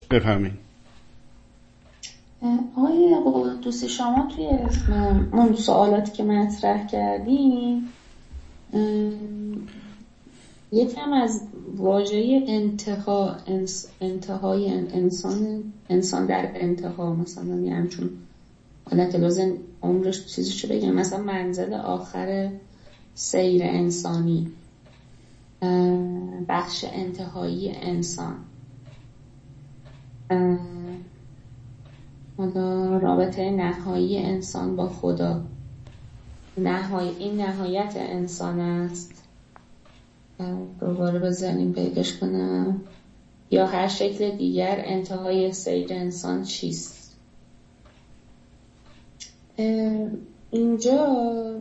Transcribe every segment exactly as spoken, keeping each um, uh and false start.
بفرمایید. آقای قدوسی، شما توی اون سوالاتی که مطرح کردین یکم از واژه انتها انتهای انسان انسان در انتها، مثلا یه همچون حالت لازم عمرش چیزی چه بگم، مثلا منزل آخر سیر انسانی، بخش انتهایی انسان، حالا رابطه نهایی انسان با خدا، نهای این نهایت انسان است. دوباره بزنیم پیداش کنم. یا هر شکل دیگر انتهای سیر انسان چیست؟ اینجا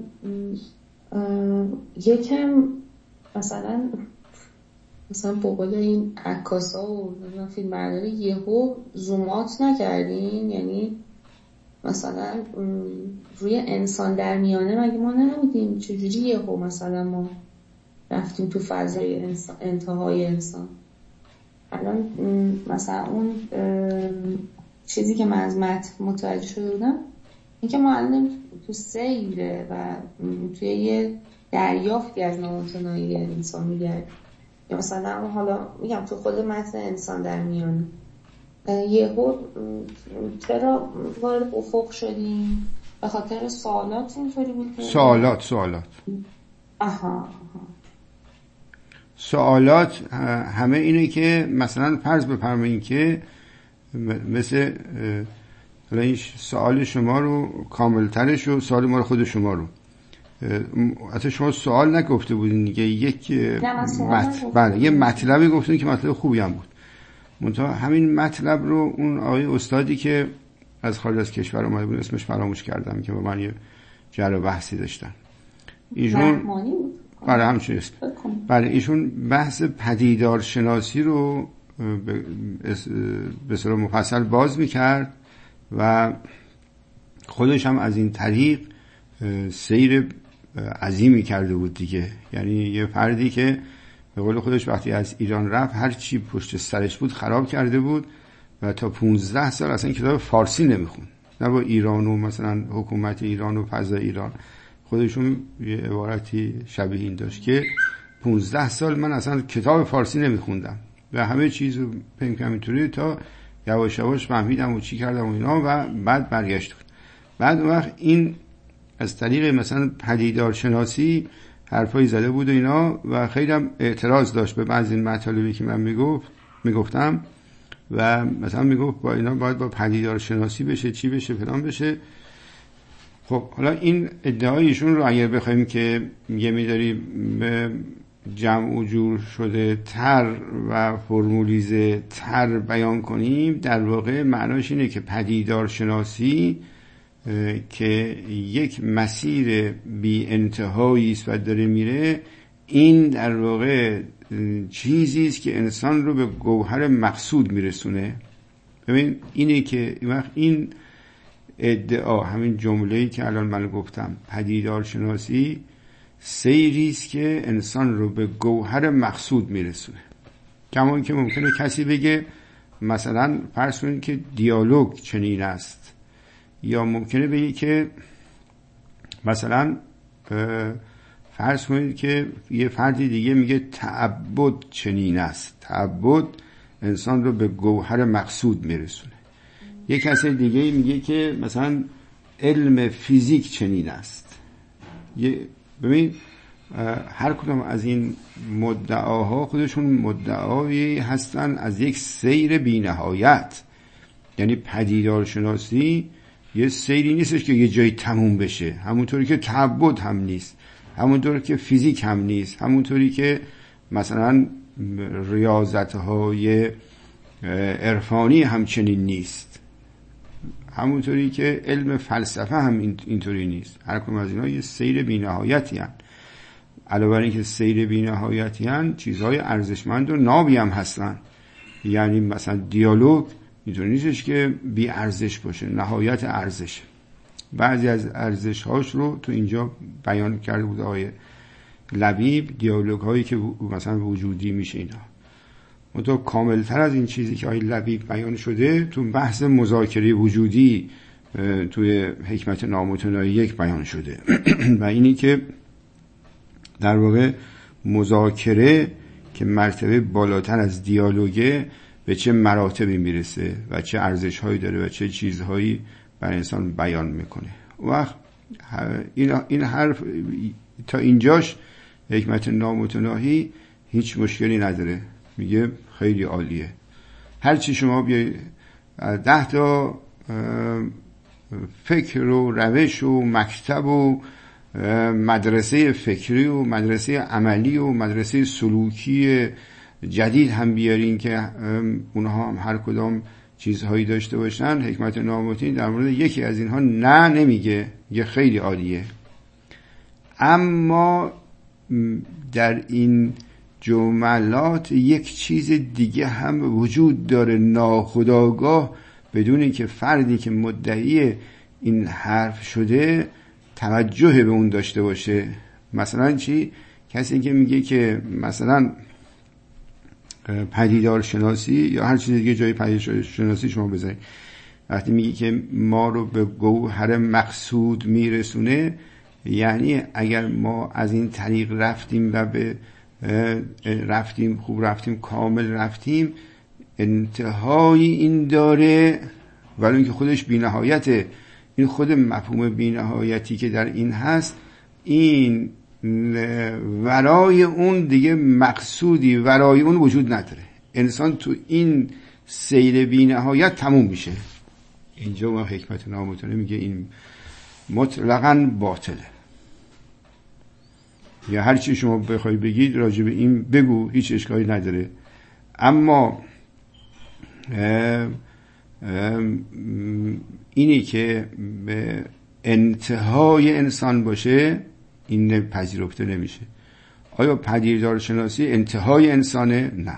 یکم مثلا مثلا بقول این عکاسا و فیلم برداری یهو زومات نکردین؟ یعنی مثلا روی انسان در میانه مگه ما نمیدیم چجوری یهو مثلا ما رفتیم تو فضای انسان، انتهای انسان؟ الان مثلا اون چیزی که من از متن متوجه شده بودم این که ما الان تو سیره و توی یه دریافتی از نامتناهی انسان میگردیم، یا مثلا حالا میگم تو خود متن انسان در میانه یهو چرا وارد افق شدیم؟ به خاطر سوالات اینطوری بود؟ سوالات سوالات آها آها سوالات همه اینه که مثلا فرض بفرمایید که مثل این سوال شما رو کاملترش و سوال ما رو خود شما رو حتی شما سوال نگفته بودین دیگه، یک مطلب بله یه مطلبی گفتین که مطلب خوبی هم بود، منتها همین مطلب رو اون آقای استادی که از خارج از کشور اومده بود اسمش فراموش کردم که با من یه جر و بحثی داشتن، ایشون بله همچنین اسم بله ایشون بحث پدیدار شناسی رو به صورت مفصل باز میکرد و خودش هم از این طریق سیر عظیمی کرده بود دیگه. یعنی یه فردی که به قول خودش وقتی از ایران رفت هر چی پشت سرش بود خراب کرده بود و تا پونزده سال اصلا کتاب فارسی نمیخوند، نه با ایران و مثلا حکومت ایران و فضا ایران. خودشون یه عبارتی شبیه این داشت که پونزده سال من اصلا کتاب فارسی نمیخوندم و همه چیز رو پنکم اینطوری تا یواش یواش فهمیدم و چی کردم و اینا و بعد برگشت. بعد اون وقت این از طریق مثلا پدیدار شناسی حرفایی زده بود و اینا و خیلی هم اعتراض داشت به بعضی مطالبی که من میگفت میگفتم و مثلا میگفت با اینا باید با پدیدار شناسی بشه، چی بشه، فلان بشه. خب حالا این ادعایشون رو اگر بخوایم که یه میداری به جمع و جور شده تر و فرمولیزه تر بیان کنیم، در واقع معناش اینه که پدیدار شناسی که یک مسیر بی انتهایی است و داره میره، این در واقع چیزی است که انسان رو به گوهر مقصود میرسونه. ببین اینه که وقت این ادعا، همین جمله‌ای که الان من گفتم، پدیدار شناسی سیری است که انسان رو به گوهر مقصود میرسونه. کما اینکه ممکنه کسی بگه مثلا فرض کنید که دیالوگ چنین است، یا ممکنه بگه که مثلا فرض کنید که یه فردی دیگه میگه تعبد چنین است، تعبد انسان رو به گوهر مقصود میرسونه. یه کسی دیگه میگه که مثلا علم فیزیک چنین است. یه ببین هر کدوم از این مدعاها خودشون مدعایی هستن از یک سیر بی‌نهایت. یعنی پدیدار شناسی یه سیری نیستش که یه جایی تموم بشه، همونطوری که تعبد هم نیست، همونطوری که فیزیک هم نیست، همونطوری که مثلا ریاضت‌های عرفانی همچنین نیست، همونطوری که علم فلسفه هم اینطوری نیست. هر کدوم از اینا یه سیر بی‌نهایتی هستند. علاوه بر اینکه سیر بی‌نهایتی هستند، چیزهای ارزشمند و نابی هم هستن. یعنی مثلا دیالوگ اینطوری نیستش که بی ارزش باشه، نهایت ارزش. بعضی از ارزش هاش رو تو اینجا بیان کرده بود آقای لبیب، دیالوگ هایی که مثلا وجودی میشه اینا. منتها کاملتر از این چیزی که آقای لبیب بیان شده تو بحث مذاکره وجودی توی حکمت نامتناهی یک بیان شده و اینی که در واقع مذاکره که مرتبه بالاتر از دیالوگه به چه مراتبی میرسه و چه ارزش‌هایی داره و چه چیزهایی بر انسان بیان میکنه. وقت این این حرف تا اینجاش حکمت نامتناهی هیچ مشکلی نداره، میگه خیلی عالیه. هرچی شما بیاید ده تا فکر و روش و مکتب و مدرسه فکری و مدرسه عملی و مدرسه سلوکی جدید هم بیارین که اونها هم هر کدام چیزهایی داشته باشن، حکمت نامتناهی در مورد یکی از اینها نه نمیگه، یه خیلی عالیه. اما در این جملات یک چیز دیگه هم وجود داره ناخودآگاه، بدون اینکه فردی که مدعی این حرف شده توجه به اون داشته باشه. مثلا چی؟ کسی که میگه که مثلا پدیدار شناسی یا هر چیز دیگه جای پدیدار شناسی شما بذارید، وقتی میگه که ما رو به گوهر مقصود میرسونه، یعنی اگر ما از این طریق رفتیم و به رفتیم خوب رفتیم کامل رفتیم، انتهای این داره، ولی اینکه خودش بی‌نهایته. این خود مفهوم بی‌نهایتی که در این هست، این ورای اون دیگه مقصودی ورای اون وجود نداره. انسان تو این سیر بی‌نهایت تموم میشه. اینجا ما حکمت نامتناهی میگه این مطلقاً باطله. یا هر چی شما بخوای بگید راجع به این بگو، هیچ اشکالی نداره. اما اه اه اینی که به انتهای انسان باشه، این پذیرفته نمیشه. آیا پدیدار شناسی انتهای انسانه؟ نه.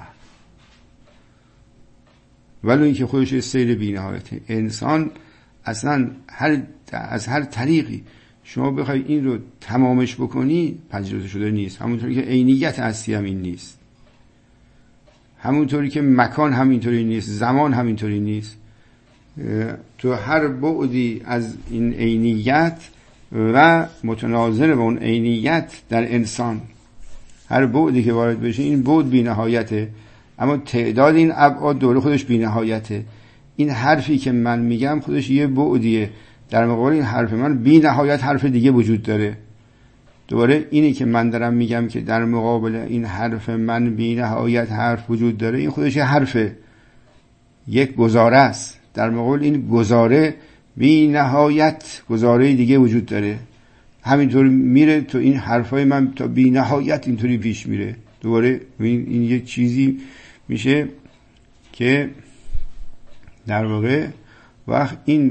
ولی اینکه خودش سیر بی‌نهایته. انسان اصلا هر از هر طریقی شما بخوای این رو تمامش بکنی پذیرفته شده نیست. همونطوری که عینیت هستی هم این نیست، همونطوری که مکان همینطوری نیست، زمان همینطوری نیست. تو هر بعدی از این عینیت و متناظر با اون عینیت در انسان، هر بعدی که وارد بشه این بعد بی‌نهایته، اما تعداد این ابعاد دور خودش بی‌نهایته. این حرفی که من میگم خودش یه بعدیه، در مقابل این حرف من بی‌نهایت حرف دیگه وجود داره. دوباره اینی که من دارم میگم که در مقابل این حرف من بی‌نهایت حرف وجود داره، این خودش یه حرفه، یک گزاره است. در مقابل این گزاره بی‌نهایت گزاره دیگه وجود داره. همینطور میره تو این حرفای من تا بی‌نهایت اینطوری پیش میره. دوباره این, این یه چیزی میشه که در واقع وقت این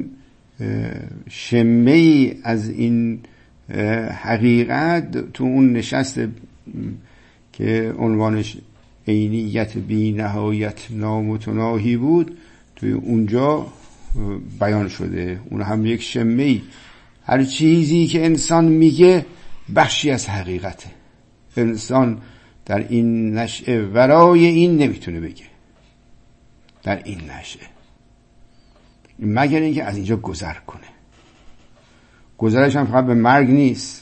شمه‌ای از این حقیقت تو اون نشست که عنوانش عینیت بی‌نهایت نامتناهی بود، توی اونجا بیان شده. اون هم یک شمه‌ای، هر چیزی که انسان میگه بخشی از حقیقته. انسان در این نشأه ورای این نمیتونه بگه، در این نشأه، مگر اینکه از اینجا گذر کنه. گذرش هم فقط به مرگ نیست،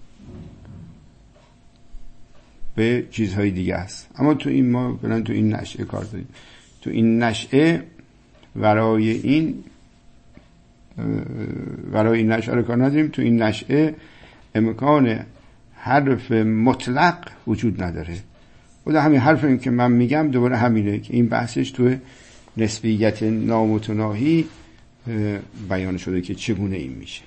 به چیزهای دیگه است. اما تو این ما بلند تو این نشأه کار داریم. تو این نشأه ورای این ورای این نشأه رو کار نداریم. تو این نشأه امکان حرف مطلق وجود نداره. خود همین حرف این که من میگم دوباره همینه که این بحثش تو نسبیت نامتناهی بیان شده که چگونه این میشه.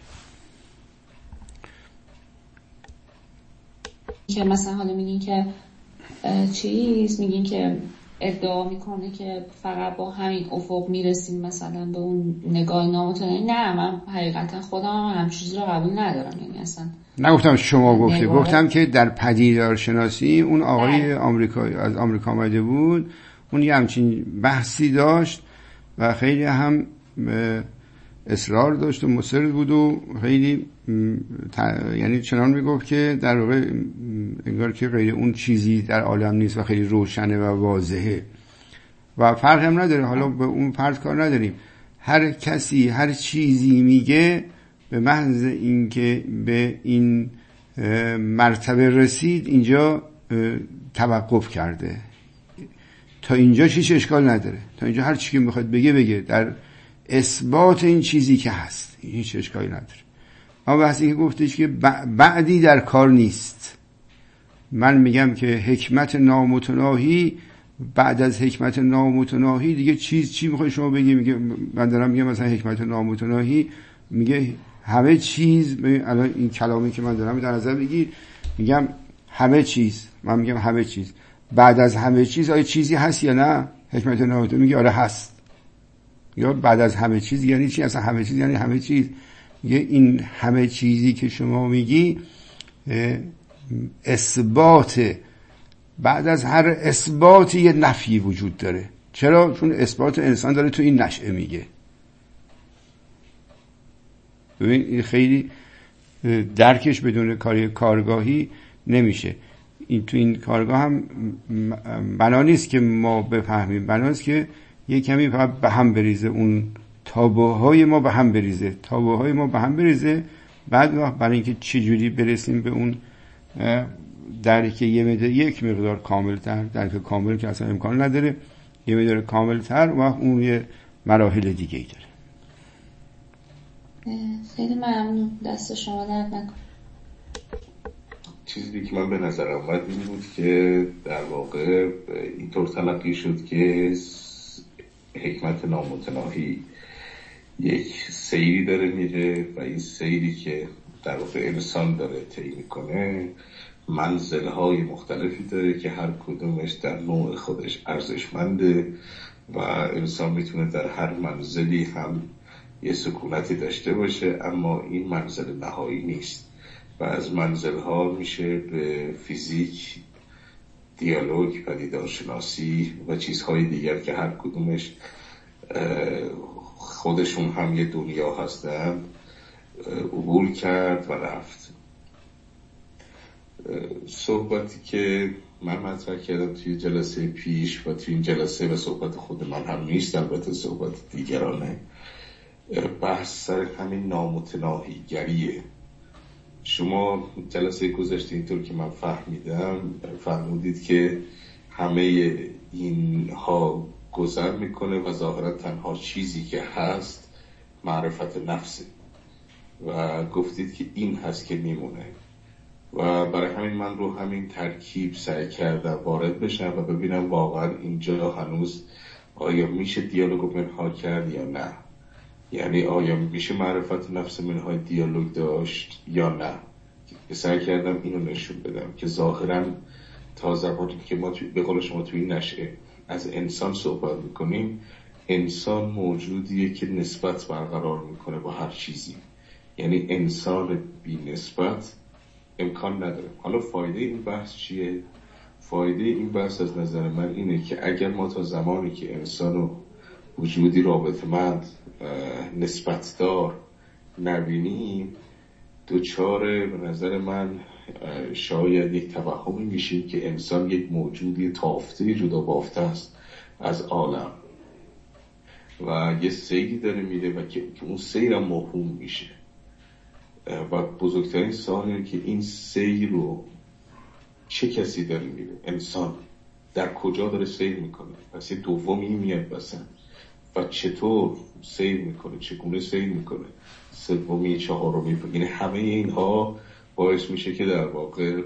که مثلا حالا میگین که چیز میگین که ادعا میکنه که فقط با همین افق میرسیم مثلا به اون نگاه نامتناهی. نه، من حقیقتا خودم هم همچین چیزی رو قبول ندارم. یعنی اصلا نگفتم شما گفته، گفتم که در پدیدار شناسی اون آقای آمریکایی از آمریکا آمده بود، اون یه همچین بحثی داشت و خیلی هم اصرار داشت و مصر بود و خیلی یعنی چنان میگفت که در واقع انگار که غیر اون چیزی در عالم نیست و خیلی روشنه و واضحه. و فرق هم نداره، حالا به اون فرد کار نداریم. هر کسی هر چیزی میگه به محض اینکه به این مرتبه رسید اینجا توقف کرده. تا اینجا هیچ اشکال نداره، تا اینجا هر چی که میخواد بگه بگه در اثبات این چیزی که هست، هیچ اشکالی نداره. اما بحثی که گفتش که بعدی در کار نیست، من میگم که حکمت نامتناهی بعد از حکمت نامتناهی دیگه چیز چی میخوای شما بگی؟ میگه من دارم میگم مثلا حکمت نامتناهی میگه همه چیز، الان این کلامی که من دارم در نظر بگیر، میگم همه چیز، من میگم همه چیز، بعد از همه چیز آیا چیزی هست یا نه؟ حکمت نامتناهی میگه آره هست. یا بعد از همه چیز یعنی چی؟ اصلا همه چیز یعنی همه چیز. میگه این همه چیزی که شما میگی اثبات، بعد از هر اثباتی یه نفی وجود داره. چرا؟ چون اثبات انسان داره تو این نشأه میگه. ببین این خیلی درکش بدون کاری کارگاهی نمیشه. این تو این کارگاه هم بنا نیست که ما بفهمیم، بنا است که یه کمی فقط به هم بریزه، اون تابوهای ما به هم بریزه، تابوهای ما به هم بریزه. بعد وقت برای اینکه چجوری برسیم به اون درک یه مقدار یک مقدار کاملتر، درک کامل که اصلا امکان نداره، یه مقدار کاملتر و اون یه مراحل دیگه ای داره. خیلی ممنون، دست شما درد نکنه. چیزی که من به نظر آمد این بود که در واقع اینطور تلقی شد که حکمت نامتناهی یک سیری داره میره و این سیری که در واقع انسان داره طی میکنه منزل‌های مختلفی داره که هر کدومش در نوع خودش ارزشمنده و انسان میتونه در هر منزلی هم یه سکونتی داشته باشه، اما این منزل نهایی نیست و از منزل‌ها میشه به فیزیک، دیالوگ، پدیدارشناسی و چیزهای دیگر که هر کدومش خودشون هم یه دنیا هستند عبور کرد و رفت. صحبتی که من مطرح کردم توی جلسه پیش و توی این جلسه و صحبت خود من هم نیست، البته صحبت دیگرانه، بحث سر همین نامتناهی گریه. شما جلسه گذشته اینطور که من فهمیدم فرمودید که همه اینها گذر میکنه و ظاهرا تنها چیزی که هست معرفت نفسه و گفتید که این هست که میمونه و برای همین من رو همین ترکیب سعی کردم وارد بشم و ببینم واقعا اینجا هنوز آیا میشه دیالوگو منها کرد یا نه، یعنی آیا میشه معرفت نفس منهای دیالوگ داشت یا نه. سعی کردم اینو نشون بدم که ظاهرا تا زمانی که ما به قول شما توی نشأه از انسان صحبت میکنیم، انسان موجودیه که نسبت برقرار میکنه با هر چیزی، یعنی انسان بی نسبت امکان نداره. حالا فایده این بحث چیه؟ فایده این بحث از نظر من اینه که اگر ما تا زمانی که انسانو وجودی رابطمند نسبت دار نبینیم، دوچاره به نظر من شاید یک توهمی میشیم که انسان یک موجودی تافته جدا بافته است از عالم و یه سیری داره میره و که اون سیر هم موهوم میشه و بزرگترین سوال اینه که این سیر رو چه کسی داره میره؟ انسان در کجا داره سیر میکنه؟ پس یه دومی میاد بسن و چطور سیر میکنه، چگونه سیر میکنه، سومی، چهارمی، یعنی همه اینها باعث میشه که در واقع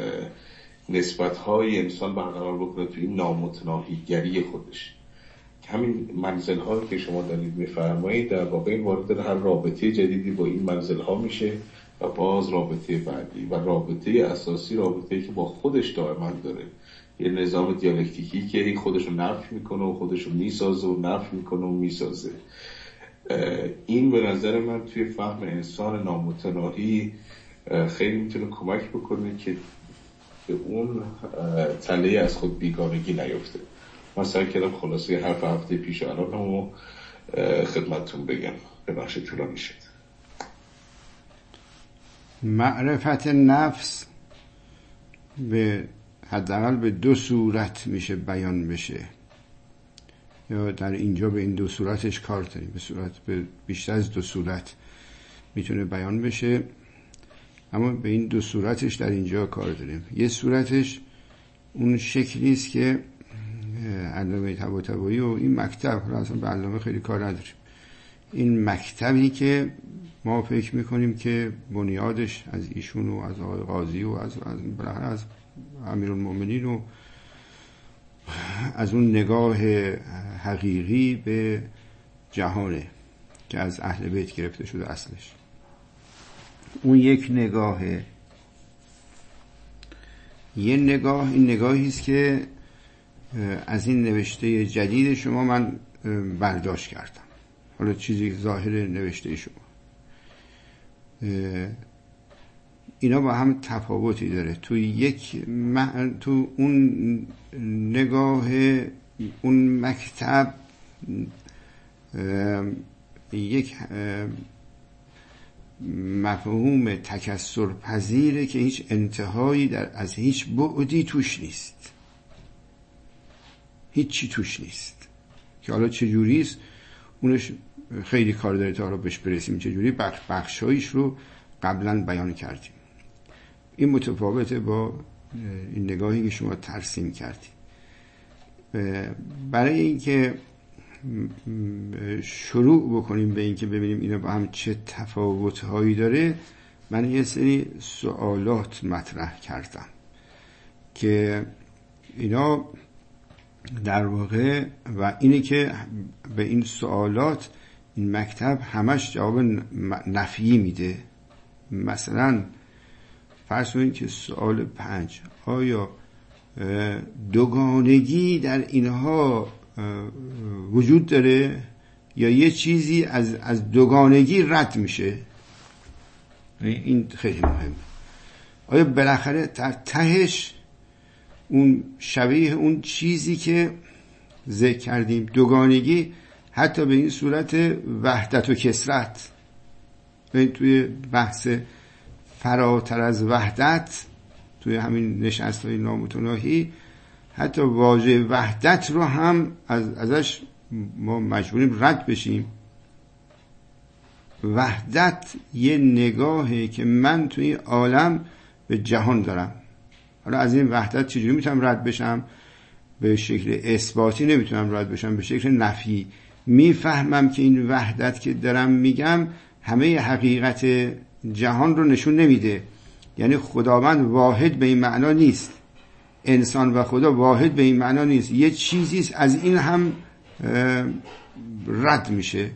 نسبت‌های انسان برقرار بکنه توی این نامتناهیگری خودش. همین منزل‌هایی که شما دارید می‌فرمایید در واقع این وارد هر رابطه جدیدی با این منزل‌ها میشه و باز رابطه بعدی و رابطه اساسی رابطه‌ای که با خودش دائما داره، یه نظام دیالکتیکی که این خودش رو نفی میکنه و خودش رو میسازه و نفی میکنه و میسازه. این به نظر من توی فهم انسان نامتناهی خیلی میتونه کمک بکنه که به اون تله از خود بیگانگی نیفته. من سعی کردم خلاصه حرف هفته پیش الانمو خدمتتون بگم، به بخش طولانی شد. معرفت نفس به حداقل به دو صورت میشه بیان بشه. یا در اینجا به این دو صورتش کار داریم، به صورت به بیشتر از دو صورت میتونه بیان بشه، اما به این دو صورتش در اینجا کار داریم. یه صورتش اون شکلی است که علامه طباطبایی و این مکتب، حالا اصلا به علامه خیلی کار نداریم، این مکتبی که ما فکر میکنیم که بنیادش از ایشون و از آقای قاضی و از از, از امیرالمومنین و از اون نگاه حقیقی به جهانه که از اهل بیت گرفته شده اصلش. اون یک نگاهه، یه نگاه این نگاهی است که از این نوشته جدید شما من برداشت کردم. حالا چیزی ظاهر نوشته شما اینا با هم تفاوتی داره. تو یک م... تو اون نگاه اون مکتب یک مفهوم تکثر پذیره که هیچ انتهایی در از هیچ بعدی توش نیست، هیچی توش نیست که حالا چجوری است اونش خیلی کار داره تا حالا بهش برسیم، چجوری بخش بخشایش رو قبلا بیان کردیم. این متفاوته با این نگاهی که شما ترسیم کردید. برای اینکه شروع بکنیم به اینکه ببینیم اینا با هم چه تفاوت‌هایی داره، من یه سری سوالات مطرح کردم که اینا در واقع و اینه که به این سوالات این مکتب همش جواب نفیی میده. مثلا فرض کنید که سوال پنج، آیا دوگانگی در اینها وجود داره یا یه چیزی از از دوگانگی رد میشه؟ این خیلی مهمه. آیا بالاخره در تهش اون شبیه اون چیزی که ذکر کردیم دوگانگی حتی به این صورت وحدت و کثرت، توی بحث فراتر از وحدت توی همین نشست‌های نامتناهی حتی واژه وحدت رو هم از ازش ما مجبوریم رد بشیم. وحدت یه نگاهی که من توی عالم به جهان دارم. حالا از این وحدت چجوری میتونم رد بشم؟ به شکل اثباتی نمیتونم رد بشم، به شکل نفی. میفهمم که این وحدت که دارم میگم همه حقیقت جهان رو نشون نمیده، یعنی خداوند واحد به این معنا نیست، انسان و خدا واحد به این معنا نیست، یه چیزی از این هم رد میشه.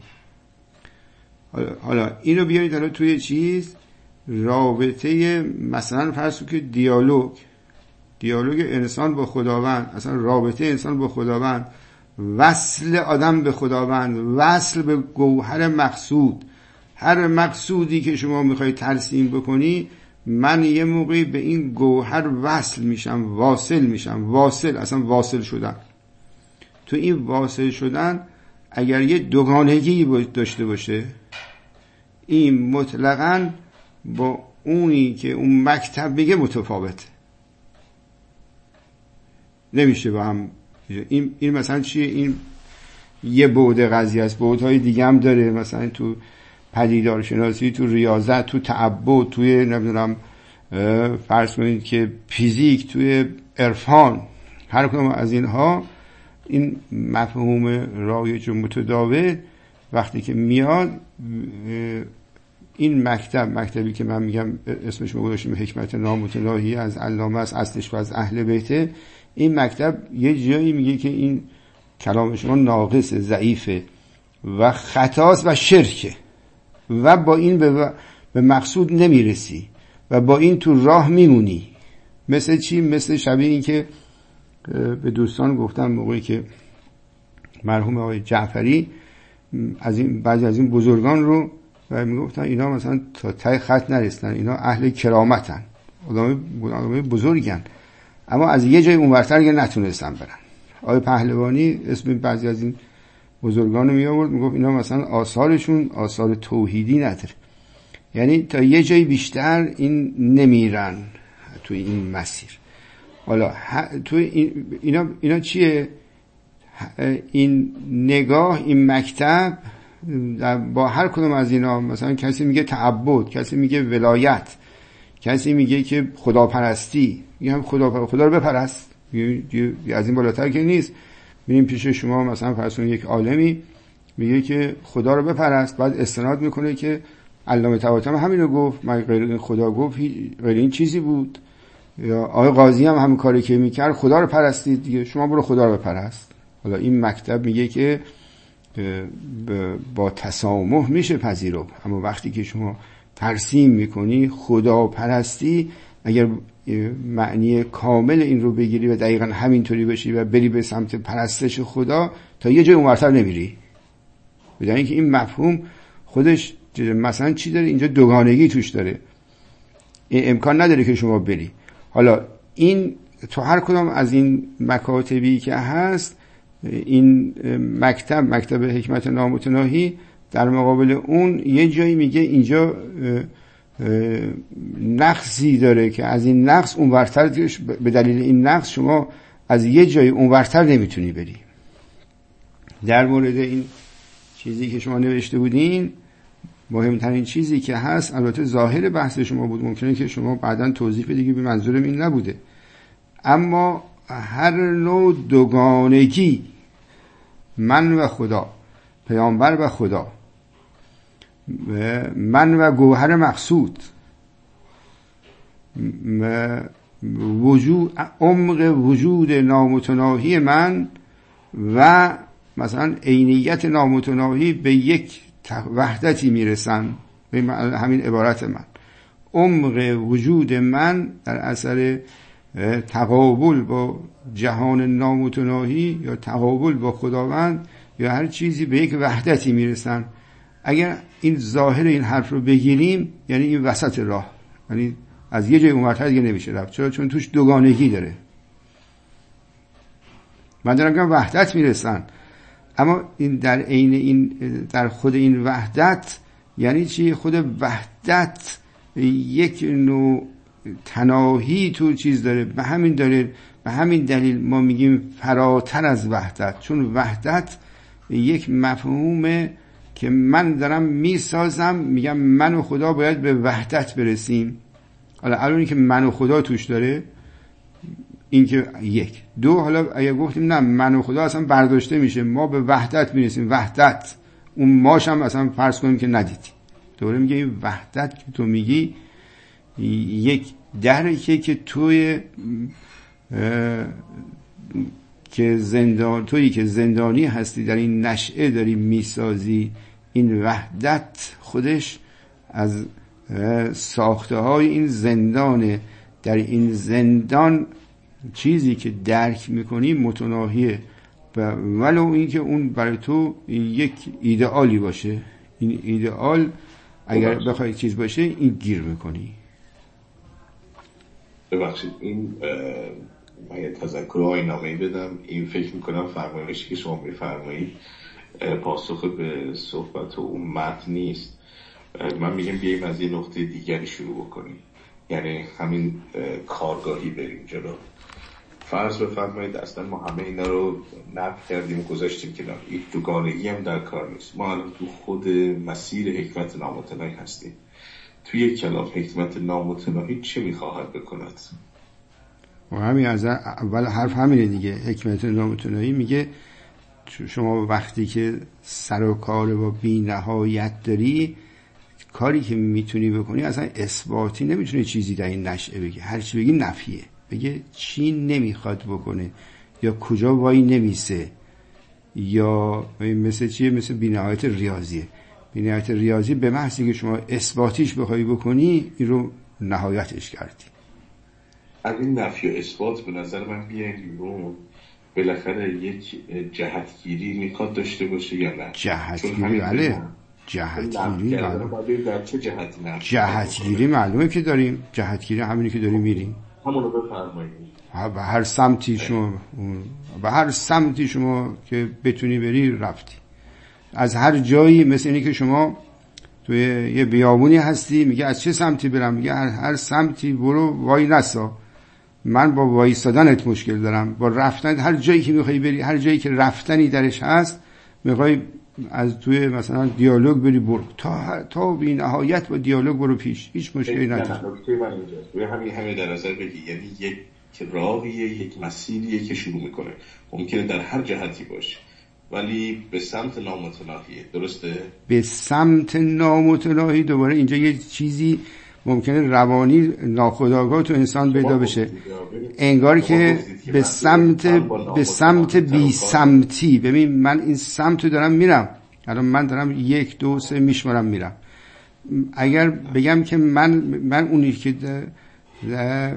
حالا اینو بیارید حالا توی چیز رابطه، مثلا فرض کنید که دیالوگ دیالوگ انسان با خداوند، اصلا رابطه انسان با خداوند، وصل آدم به خداوند، وصل به گوهر مقصود. هر مقصودی که شما میخوای ترسیم بکنی، من یه موقعی به این گوهر وصل میشم، واصل میشم. واصل، اصلا واصل شدن. تو این واصل شدن اگر یه دوگانگی داشته باشه، این مطلقاً با اونی که اون مکتب میگه متفاوت نمیشه با هم. این, این مثلا چیه؟ این یه بعد قضیه است. بعدهای دیگه هم داره، مثلا تو پدیدارشناسی، تو ریاضت، تو تعبد، توی نمیدونم فرض کنید که فیزیک، توی عرفان، هر کدوم از اینها این مفهوم رایج و متداول وقتی که میاد، این مکتب، مکتبی که من میگم اسمش رو گذاشتیم حکمت نامتناهی از علامه است، اصلش از اهل بیته، این مکتب یه جایی میگه که این کلام شما ناقصه، ضعیفه و خطاست و شرکه و با این به, به مقصود نمیرسی و با این تو راه میمونی. مثل چی؟ مثل شبیه این که به دوستان گفتم موقعی که مرحوم آقای جعفری از این بعضی از این بزرگان رو و میگفتن اینا مثلا تا ته خط نرسیدن، اینا اهل کرامتن، آدمای بزرگن، اما از یه جای اونورتر که نتونستن برن. آقای پهلوانی اسم بعضی از این بزرگان رو می آورد، میگفت اینا مثلا آثارشون آثار توحیدی نداره، یعنی تا یه جای بیشتر این نمیرن تو این مسیر. حالا تو این اینا اینا چیه؟ این نگاه، این مکتب با هر کدوم از اینا، مثلا کسی میگه تعبد، کسی میگه ولایت، کسی میگه که خداپرستی، میگم خدا خدا رو بپرست، از این بالاتر که نیست. میریم پیش شما مثلا فرض یک عالمی میگه که خدا رو بپرست، بعد استناد میکنه که علامه طباطبایی همین رو گفت، من غیر خدا گفت غیر این چیزی بود، یا آقای قاضی هم همین کاری که میکرد خدا رو پرستید دیگه، شما برو خدا رو بپرست. حالا این مکتب میگه که با تسامح میشه پذیرو، اما وقتی که شما ترسیم میکنی خدا پرستی، اگر معنی کامل این رو بگیری و دقیقا همینطوری بشی و بری به سمت پرستش خدا، تا یه جای اونورتر نمیری. بدون اینکه این مفهوم خودش مثلا چی داره اینجا، دوگانگی توش داره، این امکان نداره که شما بری. حالا این تو هر کدام از این مکاتبی که هست، این مکتب مکتب حکمت نامتناهی در مقابل اون یه جایی میگه اینجا نقصی داره که از این نقص اونورتر، به دلیل این نقص شما از یه جایی اونورتر نمیتونی بری. در مورد این چیزی که شما نوشته بودین، مهمترین چیزی که هست، البته ظاهر بحث شما بود، ممکنه که شما بعداً توضیح بدید به منظورم این نبوده، اما هر نوع دوگانگی، من و خدا، پیامبر و خدا، من و گوهر مقصود، وجود، عمق وجود نامتناهی من و مثلا عینیت نامتناهی به یک وحدتی میرسن. به همین عبارت من، عمق وجود من در اثر تقابل با جهان نامتناهی یا تقابل با خداوند یا هر چیزی به یک وحدتی میرسن. اگر این ظاهر این حرف رو بگیریم، یعنی این وسط راه، یعنی از یه جای اونورتر دیگه نمیشه رفت. چرا؟ چون توش دوگانگی داره. من دارم میگم وحدت میرسن، اما این در عین این در خود این وحدت یعنی چی؟ خود وحدت یک نوع تناهی تو چیز داره. به همین دلیل به همین دلیل ما میگیم فراتر از وحدت، چون وحدت یک مفهومه که من دارم میسازم، میگم من و خدا باید به وحدت برسیم. حالا الان که من و خدا توش داره، این که یک دو، حالا اگه گفتیم نه من و خدا اصلا برداشته میشه، ما به وحدت میرسیم. وحدت اون ماش هم اصلا فرض کنیم که ندیدی، دوباره میگه این وحدت که تو میگی یک درکه که توی که زندان تویی که زندانی هستی، در این نشعه داری میسازی. این وحدت خودش از ساخته های این زندانه. در این زندان چیزی که درک میکنی متناهیه، ولو اینکه اون برای تو یک ایدئالی باشه. این ایدئال اگر بخوای چیز باشه، این گیر میکنی. ببخشید این من یه تذکر آیین‌نامه‌ای بدم. این فکر میکنم فرمایشی که شما میفرمایید پاسخ به صحبت و اون متن نیست. من میگم بیاییم از یه نقطه دیگری شروع بکنیم، یعنی همین کارگاهی بریم جلو. فرض بفرمایید اصلا ما همه اینا رو نفی کردیم و گذاشتیم کنار، یک دوگانگی هم در کار نیست. ما الان تو خود مسیر حکمت نامتناهی هستیم. توی یک کلام حکمت نامتناهی چه میخواهد بکند؟ و همین از اول حرف همینه دیگه. حکمت نامتناهی میگه شما وقتی که سر و کار با بی نهایت داری، کاری که میتونی بکنی اصلا اثباتی نمیتونی چیزی در این نشعه بگی. هر چی بگی نفیه. بگه چی نمیخواد بکنه، یا کجا وای نمیسه، یا مثل چیه؟ مثل بی نهایت ریاضیه. بی نهایت ریاضی به محضی که شما اثباتیش بخوای بکنی، این رو نهایتش کردی. از این نفی و اثبات به نظر من بیاین بیرون، بالاخره یک جهتگیری میخواد داشته باشه یا نه؟ جهتگیری بله. جهتگیری معلومه. در چه جهتی نه؟ جهتگیری معلومه که داریم. جهتگیری همینی که داریم میریم. همونو بفرمایید. به هر سمتی شما به هر سمتی شما که بتونی بری رفتی. از هر جایی، مثل اینی که شما توی یه بیابونی هستی، میگه از چه سمتی برم؟ میگه هر, هر سمتی برو، وای نسا. من با وایستادنت مشکل دارم، با رفتن هر جایی که میخوای بری، هر جایی که رفتنی درش هست میخوای از توی مثلا دیالوگ بری برو تا تا بی نهایت با دیالوگ برو پیش، هیچ مشکلی نداره. نکته من اینجاست روی همین همه در نظر بگی، یعنی یک که راهیه، یک مسیریه که شروع میکنه، ممکنه در هر جهتی باشه ولی به سمت نامتناهیه. درسته؟ به سمت نامتناهی. دوباره اینجا یه چیزی ممکنه روانی ناخودآگاه تو انسان پیدا بشه، انگار که به سمت به سمت بی سمتی. ببین من این سمت رو دارم میرم، الان من دارم یک دو سه میشمارم میرم. اگر بگم که من من اونی که ده ده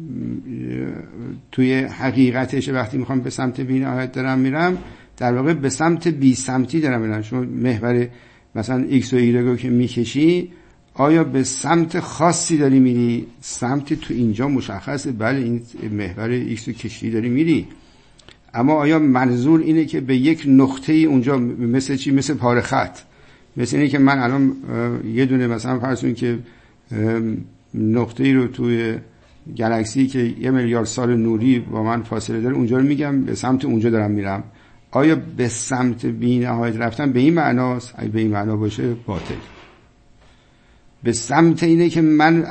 توی حقیقتش وقتی میخوام به سمت بی نهایت دارم میرم، در واقع به سمت بی سمتی دارم میرم. شما محور مثلا ایکس و ایگرگ که میکشی، آیا به سمت خاصی داری میری؟ سمت تو اینجا مشخصه، بله این محور ایکس رو کشی داری میری، اما آیا منظور اینه که به یک نقطه اونجا مثل چی؟ مثل پاره خط، مثل اینه که من الان یه دونه مثلا فرض کنید که نقطه ای رو توی گلکسی که یه میلیارد سال نوری با من فاصله داره اونجا رو میگم به سمت اونجا دارم میرم. آیا به سمت بی نهایت رفتن به این معناست؟ اگه به این معنا باشه باطل. به سمت اینه که من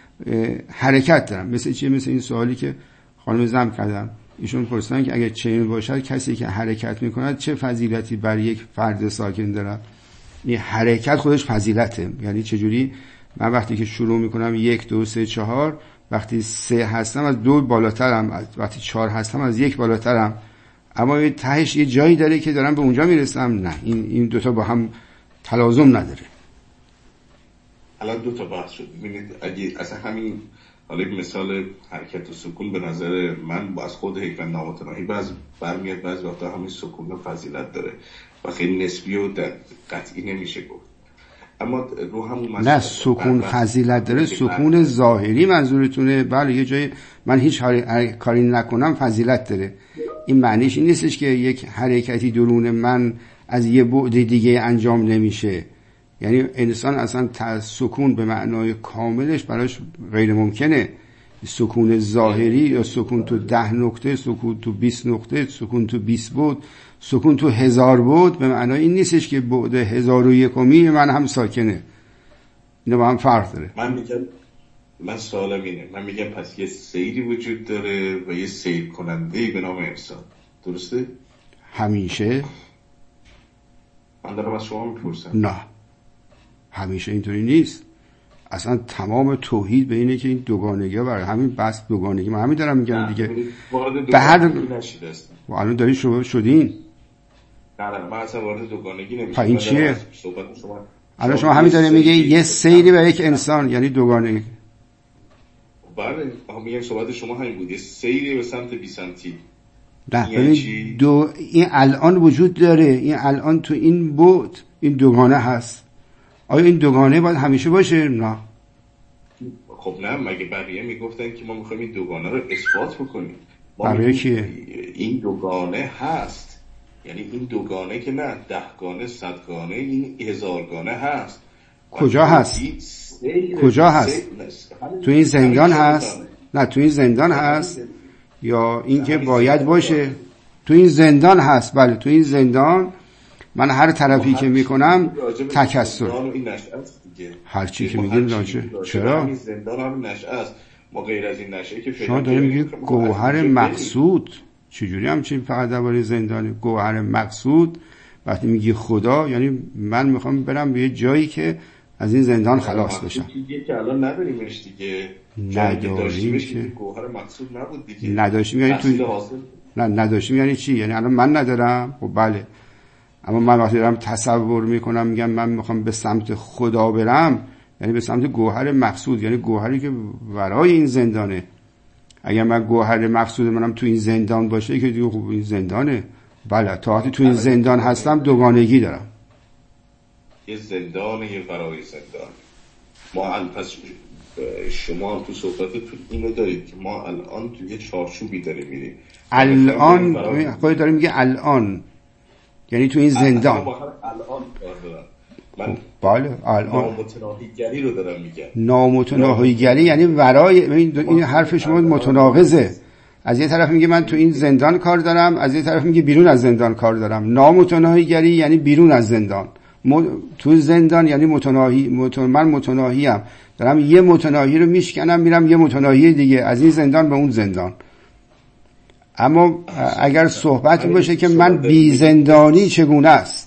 حرکت دارم. مثل چیه؟ مثل این سوالی که خانم زم کردن، ایشون پرسیدن که اگه چنین باشد کسی که حرکت میکند چه فضیلتی بر یک فرد ساکن دارد؟ این حرکت خودش فضیلته. یعنی چجوری؟ من وقتی که شروع میکنم یک دو سه چهار، وقتی سه هستم از دو بالاترم، وقتی چهار هستم از یک بالاترم، اما تهش یه جایی داره که دارم به اونجا میرسم. نه، این این دوتا با هم تلازم نداره. الان دو تا بحث شد. ببینید اگه اصلا همین حالا مثال حرکت و سکون به نظر من با از خود حکمت نامتناهی باز برمیاد، بعضی وقتا همین سکون و فضیلت داره و خیلی نسبی و قطعی نمیشه گفت. اما رو همون مسئله نه، سکون فضیلت داره. سکون ظاهری منظورتونه؟ بله، یه جای من هیچ کاری نکنم فضیلت داره. این معنیش این نیستش که یک حرکتی درون من از یه بعد دیگه انجام نمیشه. یعنی انسان اصلا سکون به معنای کاملش براش غیر ممکنه. سکون ظاهری یا سکون تو ده نقطه، سکون تو بیست نقطه، سکون تو بیست بود، سکون تو هزار بود، به معنای این نیستش که بعد هزار و یکمی من هم ساکنه. اینا با هم فرق داره. من میگم من سوالم اینه، من میگم پس یه سیری وجود داره و یه سیر کننده به نام انسان، درسته؟ همیشه؟ من دارم از شما میپرسم. نه، همیشه اینطوری نیست. اصلا تمام توحید به اینه که این دوگانگی ها، برای همین بس دوگانگی، من همین دارم میگم دیگه. به هر و الان داری شو شدین. نه نه من اصلا وارد دوگانگی نمیشم. این چیه؟ الان شما همین داری میگه یه سیری به یک انسان، یعنی دوگانگی. بله، میگم صحبت شما همین بود، یه سیری به سمت بی سمتی. نه ببین، دو این الان وجود داره، این الان تو این بعد این دوگانه هست. آیا این دوگانه باید همیشه باشه؟ نه. خب نه، مگه بقیه میگفتن که ما میخوایم این دوگانه رو اثبات بکنیم. بقیه کیه؟ این دوگانه هست، یعنی این دوگانه که نه دهگانه، صدگانه، این هزارگانه هست. کجا هست؟ کجا هست؟ تو این زندان هست؟ نه تو این زندان هست یا اینکه باید باشه؟ تو این زندان هست. بله تو این زندان من هر طرفی که میکنم تکسر، هر چی که میگیم ناشه. چرا؟ زندان هم نشه است. ما غیر از این نشه که شما داریم میگید گوهر مقصود. چجوری همچین فقط درباره زندانه؟ گوهر مقصود وقتی میگی خدا، یعنی من میخوام برم به یه جایی که از این زندان خلاص بشم. چیزی که الان نداریمش دیگه. نداریم که گوهر مقصود نبود دیگه. نداشتیم یعنی تو نه نداشتیم یعنی چی؟ یعنی الان من ندارم. خب بله، اما من وقتی دارم تصور میکنم میگم من میخوام به سمت خدا برم، یعنی به سمت گوهر مقصود، یعنی گوهری که ورای این زندانه. اگر من گوهر مقصود منم تو این زندان باشه که دیگه خب این زندانه. بله تا وقتی تو این زندان هستم دوگانگی دارم. یه زندانه، یه ورای زندان. ما الپس شما تو صحبتتون اینو دارید که ما الان تو یه چارچوبی داریم میریم. الان خودت داری میگه الان، یعنی تو این زندان. الان من بله الان نامتناهیگری رو دارم میگم. نامتناهیگری یعنی ورای این حرف شما متناقضه. از یه طرف میگه من تو این زندان کار دارم، از یه طرف میگه بیرون از زندان کار دارم. نامتناهیگری یعنی بیرون از زندان، م... تو زندان یعنی متناهی. متن... من متناهیم، دارم یه متناهی رو میشکنم میرم یه متناهی دیگه، از این زندان به اون زندان. اما اگر صحبت باشه که من بی زندانی چگونه است،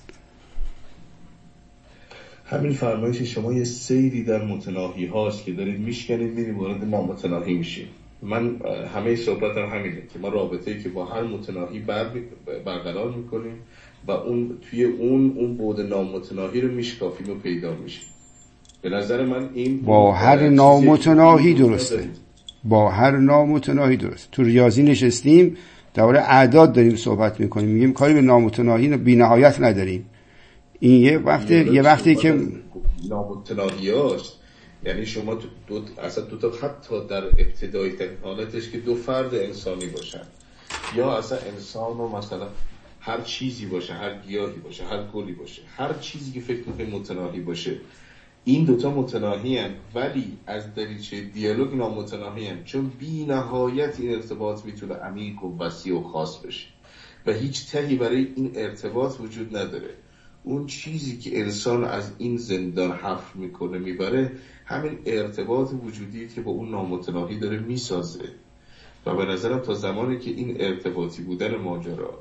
همین فرمایش شما یه سیری در متناهی هاست که دارید میشکنید میرید وارد نامتناهی میشید. من همه صحبتم هم همینه که ما رابطه‌ای که با هر متناهی بر برقرار میکنیم و اون توی اون اون بعد نامتناهی رو میشکافیم و پیدا میشیم. به نظر من این با هر نامتناهی درسته، با هر نامتناهی درست. تو ریاضی نشستیم درباره اعداد داریم صحبت میکنیم، میگیم کاری به نامتناهی بی نهایت نداریم. این یه وقتی یه وقتی که نامتناهی هاست، یعنی شما تو دو اصلا دو تا حتی در ابتدایی ترین حالتش که دو فرد انسانی باشن، یا اصلا انسان و مثلا هر چیزی باشه، هر گیاهی باشه، هر گلی باشه، هر چیزی که فکر می‌کنی متناهی باشه، این دوتا متناهی هستند ولی از دریچه دیالوگ نامتناهی هستند، چون بی نهایت این ارتباط میتونه عمیق و وسیع و خاص بشه و هیچ تهی برای این ارتباط وجود نداره. اون چیزی که انسان از این زندان حفر میکنه میبره همین ارتباط وجودی که با اون نامتناهی داره میسازه و به نظرم تا زمانی که این ارتباطی بودن ماجرا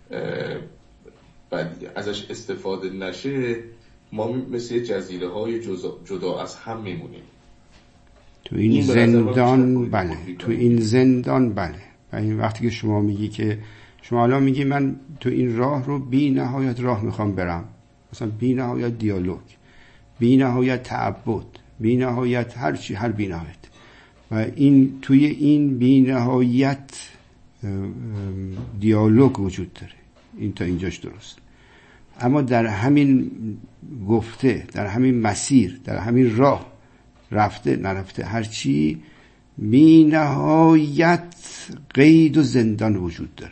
ازش استفاده نشه، ما مثل جزیره های جدا از هم میمونیم. تو این, این زندان بله تو این زندان بله و این وقتی که شما میگی که شما الان میگی من تو این راه رو بی نهایت راه میخوام برم، مثلا بی نهایت دیالوگ، بی نهایت تعبد، بی نهایت هر چی، هر بی نهایت، و این توی این بی نهایت دیالوگ وجود داره. این تا اینجاش درست. اما در همین گفته، در همین مسیر، در همین راه، رفته نرفته هر چی، بی نهایت قید و زندان وجود داره.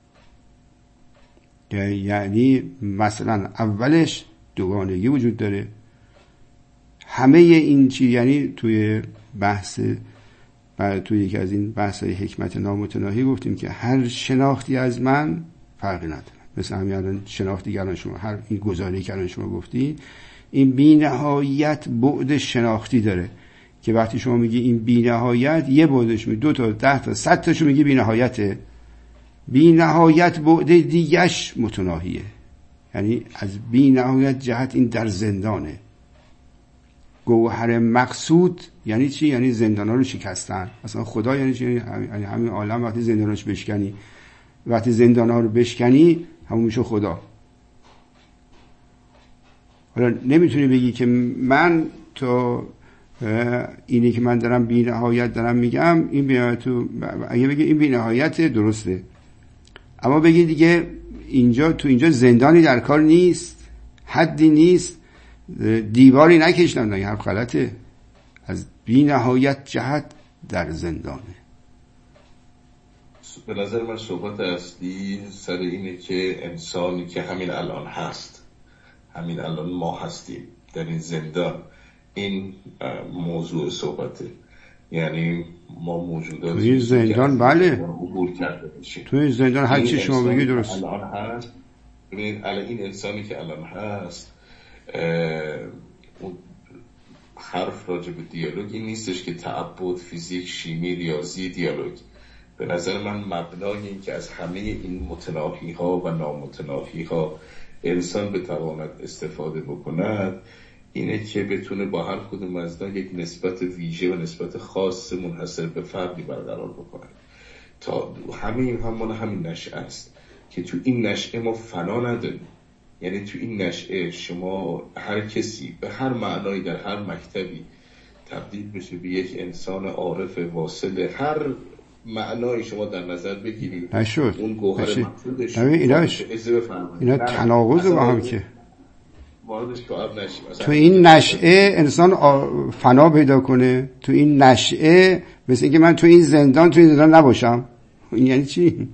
یعنی مثلا اولش دوگانگی وجود داره. همه این چی، یعنی توی بحث توی یکی از این بحث‌های حکمت نامتناهی گفتیم که هر شناختی از من فرقی نداره. مثل همین الان شناختی که الان شما هر این گزاره‌ای که الان شما گفتی، این بی نهایت بعد شناختی داره که وقتی شما میگی این بی نهایت، یه بعدش می دو تا ده تا صد تاشو میگی بی نهایته، بی نهایت بعد دیگش متناهیه. یعنی از بی نهایت جهت این در زندانه. گوهر مقصود یعنی چی؟ یعنی زندانا رو شکستن. اصلا خدا یعنی چی؟ یعنی همین عالم وقتی زنداناش بشکنی، وقتی زندانا رو بشکنی همون میشه خدا. حالا نمیتونی بگی که من تو اینی که من دارم بی نهایت دارم میگم این بی تو، اگه بگی این بی نهایت درسته، اما بگی دیگه اینجا تو اینجا زندانی در کار نیست، حدی نیست، دیواری نکشتم، نه حرف غلطه. از بی نهایت جهت در زندانه. به نظر من صحبت اصلی سر اینه که انسانی که همین الان هست، همین الان ما هستیم در این زندان، این موضوع صحبته. یعنی ما موجودات توی این زندان بله عبور کرده باشیم. توی این زندان هر چی شما بگی درست. الان هست. ببینید الان این انسانی که الان هست، اون حرف راجع به دیالوگ این نیستش که تعبد، فیزیک، شیمی، ریاضی، دیالوگ. به نظر من مبنای این که از همه این متناهی ها و نامتناهی ها انسان بتواند استفاده بکند اینه که بتونه با هر کدوم از اینا یک نسبت ویژه و نسبت خاص منحصر به فردی برقرار بکنه. تا همین همون همین نشأه است که تو این نشأه ما فنا نداریم. یعنی تو این نشأه شما هر کسی به هر معنایی در هر مکتبی تبدیل بشه به یک انسان عارف واصل، هر معنای شما در نظر بگیرید نشد. اون گوهر مقصودش ایناش اینا تناقض با هم که واردش کار نشیم. تو این نشأه انسان فنا پیدا کنه، تو این نشأه مثل اینکه من تو این زندان تو این زندان نباشم. این یعنی چی؟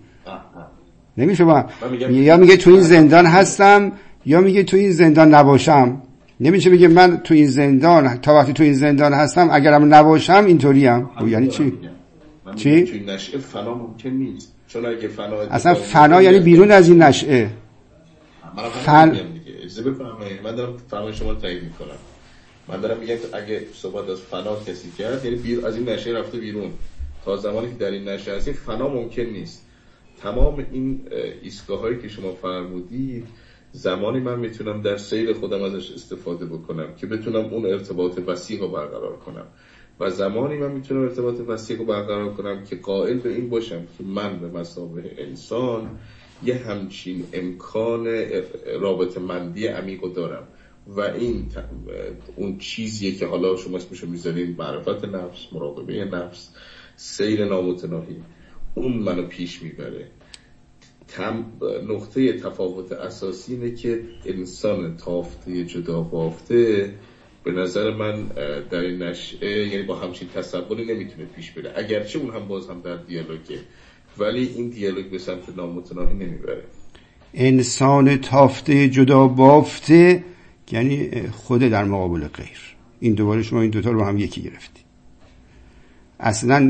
نمیشه با یا میگه تو این زندان هستم یا میگه تو این زندان نباشم. نمیشه بگه من تو این زندان تا وقتی تو این زندان هستم اگرم نباشم اینطوریم. یعنی چی؟ چی؟ توی نشأه فنا ممکن نیست، چون اگه فنا اصلا فنا یعنی بیرون از این نشأه. من فن دیگه اجازه بکنم من دارم فرمان شما رو تایید میکنم. من دارم میگم اگه صحبت از فنا کسی کرد یعنی بیر از این نشأه رفته بیرون. تا زمانی که در این نشأه هستی فنا ممکن نیست. تمام این ایستگاه‌هایی که شما فرمودید زمانی من میتونم در سیر خودم ازش استفاده بکنم که بتونم اون ارتباط وسیع رو برقرار کنم و زمانی من میتونم ارتباط وسیع رو برقرار کنم که قائل به این باشم که من به مثابه انسان یه همچین امکان رابطه مندی عمیق رو دارم و این اون چیزیه که حالا شما اسمشو میذارین معرفت نفس، مراقبه نفس، سیر نامتناهی، اون منو پیش میبره. تم نقطه تفاوت اساسی اینه که انسان تافته جدا بافته به نظر من در این نشأه یعنی با همچین تصوری نمیتونه پیش بره، اگرچه اون هم باز هم در دیالوگه، ولی این دیالوگ به سمت نامتناهی نمیبره. انسان تافته جدا بافته یعنی خود در مقابل غیر. این دوباره شما این دوتا رو با هم یکی گرفتی. اصلا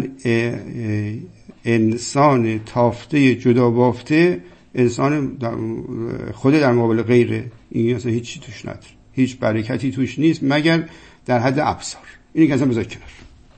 انسان تافته جدا بافته انسان خود در مقابل غیره. این اصلا هیچی توش نداره، هیچ برکتی توش نیست مگر در حد ابصار. اینی که اصلا بذار کنار.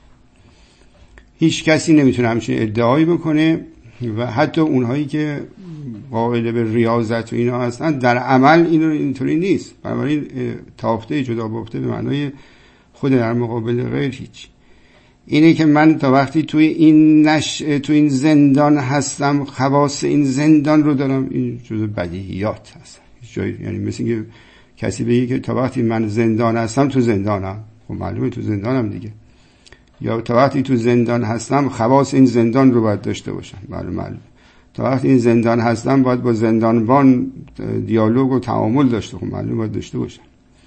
هیچ کسی نمیتونه همچین ادعایی بکنه و حتی اونهایی که قائل به ریاضت و اینا هستن در عمل اینو اینطوری نیست. بنابراین تافته جدا بافته به معنای خود در مقابل غیر هیچ. اینه که من تا وقتی توی این نش توی این زندان هستم خواص این زندان رو دارم، این جزء بدیهیات هست. جای یعنی مثل اینکه کسی بگه که تا وقتی من زندان هستم تو زندانم، خب معلومه تو زندانم دیگه. یا تا وقتی تو زندان هستم خواص این زندان رو باید داشته باشم، معلومه معلومه. تا وقتی این زندان هستم باید با زندانبان دیالوگ و تعامل داشته، خب معلومه باید داشته باشم.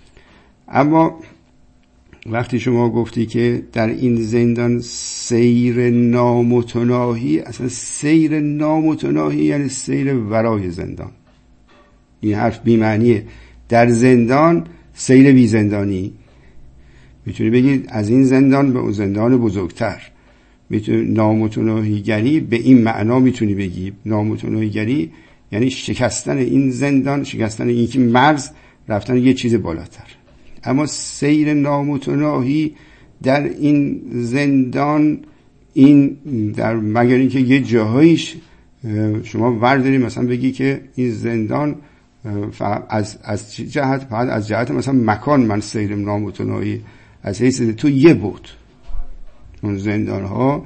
اما وقتی شما گفتی که در این زندان سیر نامتناهی، اصلا سیر نامتناهی یعنی سیر ورای زندان. این حرف بی معنیه. در زندان سیر بی زندانی. میتونی بگید از این زندان به اون زندان بزرگتر. میتونی نامتناهی گری به این معنا میتونی بگی. نامتناهی گری یعنی شکستن این زندان، شکستن این که مرز، رفتن یه چیز بالاتر. اما سیر نامتناهی در این زندان، این در مگر اینکه یه جاهایش شما ورداری مثلا بگی که این زندان از از جهت فقط از جهت مثلا مکان من سیر نامتناهی از حیث تو یه بود. اون زندان ها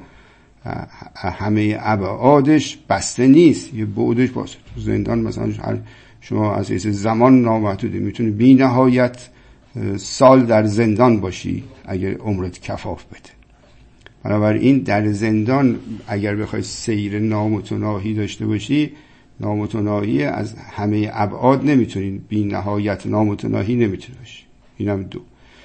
همه ابعادش بسته نیست، یه بعدش بسته. تو زندان مثلا شما از حیث زمان نامحدوده، میتونی بی نهایت سال در زندان باشی اگر عمرت کفاف بده. بنابراین در زندان اگر بخوای سیر نامتناهی داشته باشی، نامتناهی از همه ابعاد نمیتونی، بی نهایت نامتناهی نمیتونی باشی. اینم دو.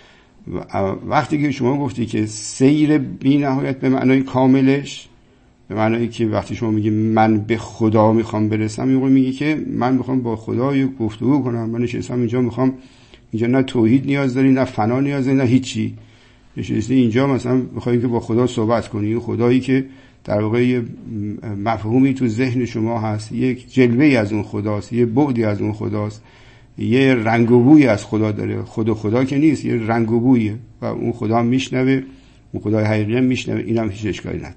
وقتی که شما گفتی که سیر بی نهایت به معنای کاملش، به معنایی که وقتی شما میگی من به خدا میخوام برسم، میگی که من میخوام با خدا گفتگو کنم، من نشستم اینجا میخوام، اینجا نه توحید نیاز داری، نه فنا نیاز داری، نه هیچی. نشستی اینجا مثلا میخوایی که با خدا صحبت کنی، خدایی که در واقع مفهومی تو ذهن شما هست، یک جلوه‌ای از اون خداست، یه بعدی از اون خداست، یه رنگ و بویی از خدا داره. خدا خدا که نیست، یه رنگ و بویه و اون خدا میشنوه، اون خدای حقیقی هم میشنوه. اینم هیچ اشکالی نداره.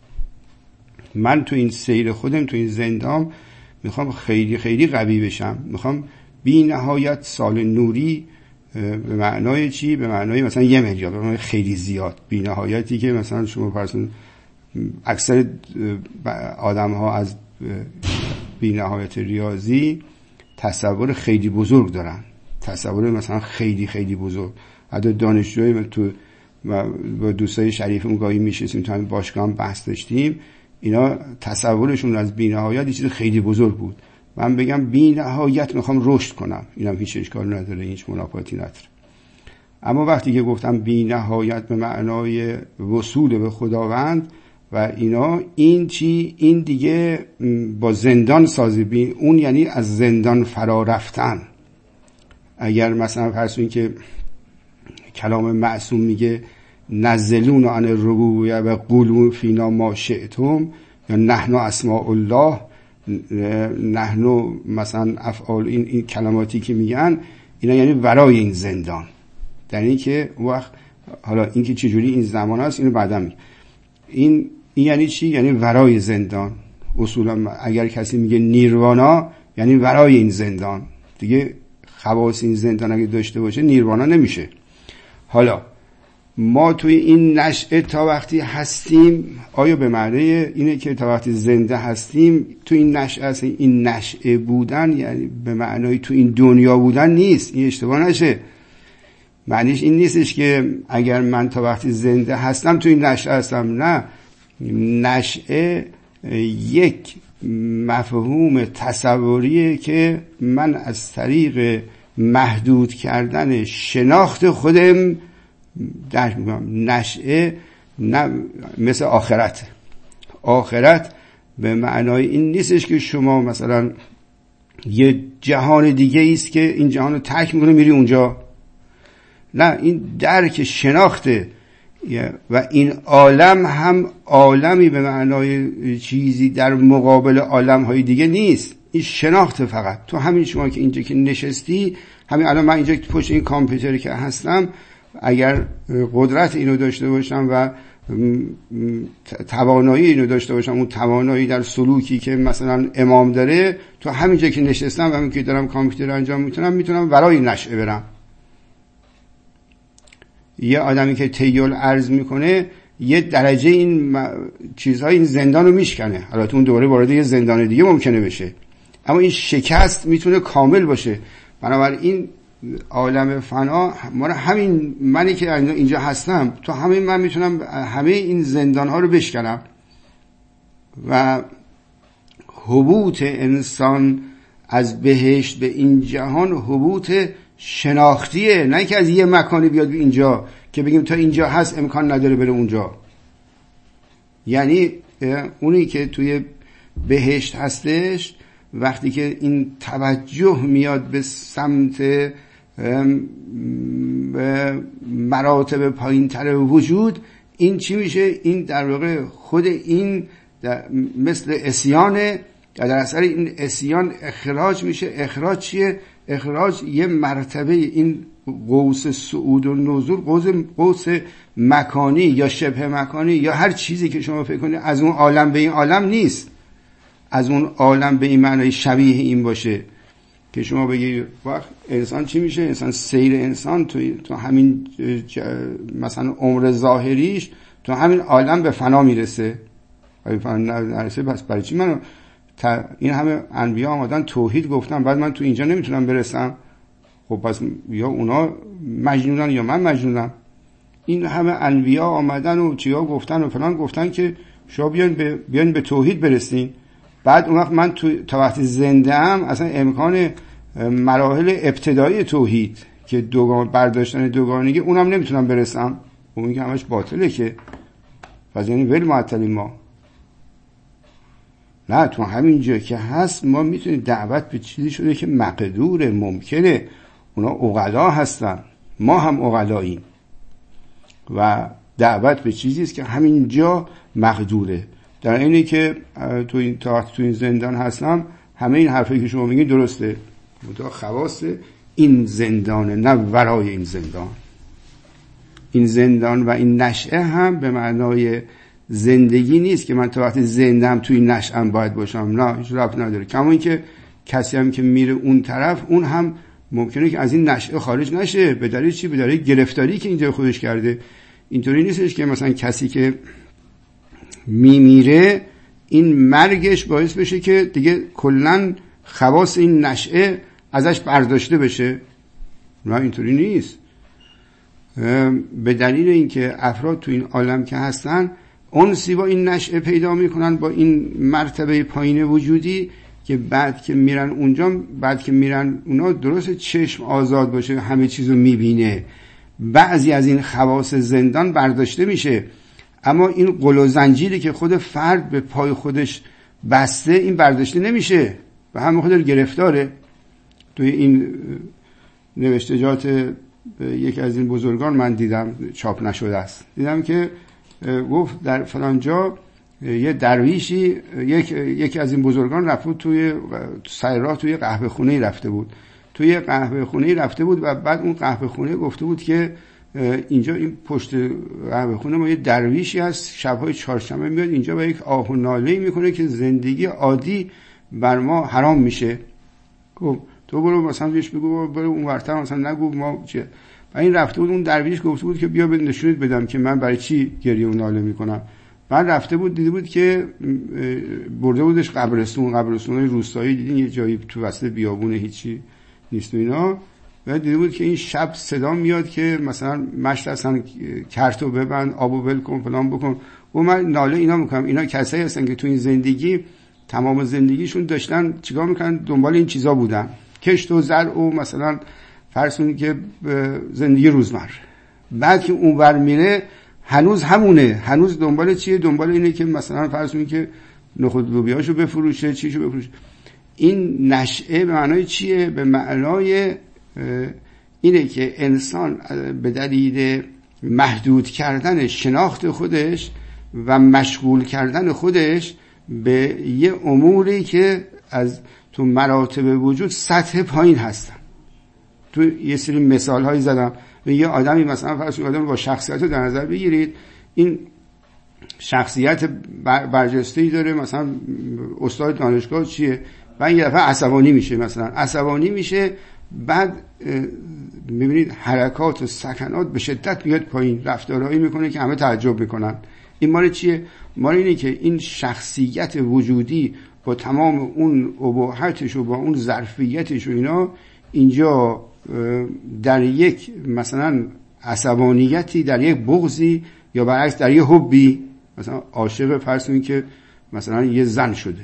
من تو این سیر خودم، تو این زندان میخوام خیلی خیلی قوی بشم، میخوام بی نهایت سال نوری. به معنای چی؟ به معنای مثلا یه میلیارد، به معنای خیلی زیاد، بی نهایتی که مثلا شما فرضون اکثر آدم ها از بی نهایت ریاضی تصور خیلی بزرگ دارن، تصور مثلا خیلی خیلی بزرگ. حتی دانشجوی تو با دوستای شریفمون گاهی میشستیم تو همین باشگاه هم بحث داشتیم، اینا تصورشون از بی نهایت یه چیز خیلی بزرگ بود. من بگم بی نهایت میخوام رشد کنم، اینم هیچ اشکال نداره، هیچ منافاتی نداره. اما وقتی که گفتم بی نهایت به معنای وصول به خداوند و اینا، این چی؟ این دیگه با زندان سازی بین اون، یعنی از زندان فرا رفتن. اگر مثلا فرض کنید که کلام معصوم میگه نزلون عن الربوبیه و قولوا فینا ما شئتم، یا نحن اسماء الله، نحن مثلا افعال، این, این کلماتی که میگن اینا یعنی ورای این زندان. در این که وقت حالا این که چجوری این زمان هست اینو بعدا میگه. این این یعنی چی؟ یعنی ورای زندان. اصولا اگر کسی میگه نیروانا یعنی ورای این زندان دیگه، خواص این زندان اگه داشته باشه نیروانا نمیشه. حالا ما توی این نشأه تا وقتی هستیم، آیا به معنی اینه که تا وقتی زنده هستیم تو این نشأه هستیم؟ این نشأه بودن یعنی به معنی تو این دنیا بودن نیست، این اشتباه نشه. معنیش این نیستش که اگر من تا وقتی زنده هستم تو این نشأه هستم، نه. نشأه یک مفهوم تصوریه که من از طریق محدود کردن شناخت خودم درک میکنم. نشأه نه مثل آخرت. آخرت به معنای این نیستش که شما مثلا یه جهان دیگه ایست که این جهان رو ترک میکنه میری اونجا، نه. این درک شناخته و این عالم هم عالمی به معنای چیزی در مقابل عالم‌های دیگه نیست. این شناخت فقط. تو همین شما که اینجا که نشستی، همین الان من اینجا پشت این کامپیوتری که هستم، اگر قدرت اینو داشته باشم و توانایی اینو داشته باشم، اون توانایی در سلوکی که مثلا امام داره، تو همینجا که نشستم و همین که دارم کامپیوتر انجام میتونم میتونم ورای نشأه برم. یه آدمی که تیول عرض میکنه یه درجه این چیزهای این زندان رو میشکنه، حالا تو اون دوره وارد یه زندان دیگه ممکنه بشه، اما این شکست میتونه کامل باشه. بنابراین عالم فنا ما همین منی که اینجا هستم، تو همین من میتونم همه این زندان ها رو بشکنم. و هبوط انسان از بهشت به این جهان هبوط شناختیه، نه که از یه مکانی بیاد به اینجا که بگیم تا اینجا هست امکان نداره بره اونجا. یعنی اونی که توی بهشت هستش وقتی که این توجه میاد به سمت مراتب پایین تر وجود، این چی میشه؟ این در واقع خود این مثل عصیانه، در اثر این عصیان اخراج میشه. اخراج چیه؟ اخراج یه مرتبه این قوس صعود و نزول، قوس قوس مکانی یا شبه مکانی یا هر چیزی که شما فکر کنید از اون عالم به این عالم نیست، از اون عالم به این معنی شبیه این باشه که شما بگید وقت انسان چی میشه؟ انسان سیر انسان تو تو همین مثلا عمر ظاهریش تو همین عالم به فنا میرسه. اگه فنا نرسه پس برای چی من این همه انبیا آمدن توحید گفتن بعد من تو اینجا نمیتونم برسم؟ خب پس یا اونا مجنونن یا من مجنونم. این همه انبیا آمدن و چیا گفتن و فلان گفتن که شما بیان به بیان به توحید برسین، بعد اون وقت من تو تا وقتی زنده ام اصلا امکان مراحل ابتدایی توحید که دوگان برداشتن دوگانگی اونم نمیتونم برسم. اون که همش باطله که پس یعنی ول معطلیم ما. نه، تو همین جا که هست ما میتونیم دعوت به چیزی شده که مقدور ممکنه. اونا عقلا هستن، ما هم عقلاییم و دعوت به چیزی است که همین جا مقدوره. در اینی که تو این تا تو این زندان هستم همه این حرفایی که شما میگین درسته، منتها خواص این زندانه نه ورای این زندان. این زندان و این نشأه هم به معنای زندگی نیست که من تا وقتی زندم توی نشأم باید باشم، نه، هیچ ربط نداره. کما این که کسی هم که میره اون طرف اون هم ممکنه که از این نشأه خارج نشه. به دلیل چی؟ به دلیل گرفتاری که اینجا خودش کرده. اینطوری نیستش که مثلا کسی که میمیره این مرگش باعث بشه که دیگه کلن خواص این نشأه ازش برداشته بشه. نه، اینطوری نیست. به دلیل اینکه افراد تو این عالم که هستن انسی با این نشأه پیدا میکنن، با این مرتبه پایین وجودی، که بعد که میرن اونجا، بعد که میرن اونا درست چشم آزاد باشه همه چیزو میبینه، بعضی از این خواص زندان برداشته میشه، اما این قل و زنجیری که خود فرد به پای خودش بسته این برداشته نمیشه و همه خودش گرفتاره توی این نوشتجات یکی از این بزرگان من دیدم، چاپ نشده است، دیدم که گفت در فلان جا یه درویشی، یک یکی از این بزرگان رفت بود توی سر راه توی قهوه خونه رفته بود توی قهوه خونه رفته بود و بعد اون قهوه خونه گفته بود که اینجا این پشت قهوه خونه ما یه درویشی هست، شبهای چهارشنبه میاد اینجا و یک آه و ناله میکنه که زندگی عادی بر ما حرام میشه. خب تو برو مثلا بهش بگو برو اون ورتر مثلا نگو ما چه. و این رفته بود اون درویش گفته بود که بیا بده نشونت بدم که من برای چی گریه و ناله میکنم. بعد رفته بود دیده بود که برده بودش قبرستون، قبرستونای روستایی، دیدین یه جایی تو وسط بیابونه هیچی نیست و اینا. و دیده بود که این شب صدا میاد که مثلا مشت اصلا کرتو ببند، آبو ول کن، فلان بکن. و من ناله اینا میکنم. اینا کسایی هستن که تو این زندگی تمام زندگیشون داشتن چیکار میکنن؟ دنبال این چیزا بودن، کشت و زرع و مثلا فرض که زندگی روزمره. بعد که اون ور میره هنوز همونه، هنوز دنبال چیه؟ دنبال اینه که مثلا فرض کنید که نخود لوبیاشو بفروشه، چیشو بفروشه. این نشأه به معنای چیه؟ به معنای اینه که انسان به دلیل محدود کردن شناخت خودش و مشغول کردن خودش به یه اموری که از تو مراتب وجود سطح پایین هستن. تو یه سری مثال هایی زدم. و یه آدمی مثلا فرض کنید آدم با شخصیت رو در نظر بگیرید، این شخصیت برجسته‌ای داره، مثلا استاد دانشگاه چیه، و این دفعه عصبانی میشه، مثلا عصبانی میشه، بعد میبینید حرکات و سکنات به شدت میاد پایین، رفتارهایی میکنه که همه تعجب میکنن. این مال چیه؟ مال اینه که این شخصیت وجودی با تمام اون اباحتش و با اون ظرفیتش و اینا اینجا در یک مثلا عصبانیتی، در یک بغضی، یا برعکس در یک حبی، مثلا عاشق فرض کنید که مثلا یه زن شده،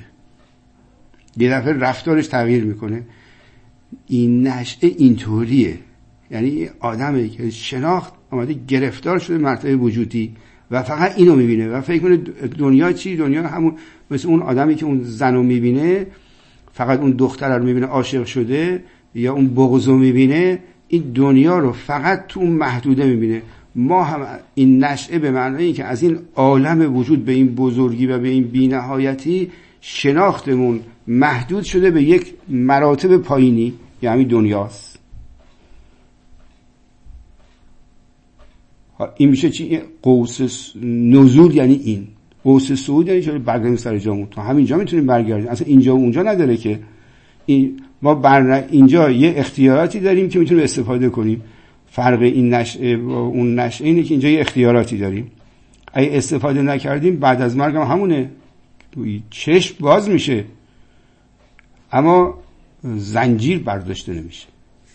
یه دفعه رفتارش تغییر میکنه. این نشأه اینطوریه. یعنی آدمی که شناخت آمده گرفتار شده مرتبه وجودی و فقط اینو میبینه و فکر کنه دنیا چی؟ دنیا همون مثل اون آدمی که اون زنو میبینه، فقط اون دختر رو میبینه عاشق شده، یا اون بغضو میبینه، این دنیا رو فقط تو اون محدوده میبینه. ما هم این نشأه به معنایی که از این عالم وجود به این بزرگی و به این بی‌نهایتی شناختمون محدود شده به یک مراتب پایینی، یعنی دنیاست. این میشه چی؟ قوس نزول. یعنی این قوس صعود یعنی چون برگردیم سر جامون، تا همینجا میتونیم برگردیم، اصلا اینجا و اونجا نداره که. این ما بر اینجا یه اختیاراتی داریم که میتونیم استفاده کنیم. فرق این نشأه و اون نشأه اینه که اینجا یه اختیاراتی داریم، اگه استفاده نکردیم بعد از مرگ هم همونه، چشم باز میشه اما زنجیر برداشته نمیشه.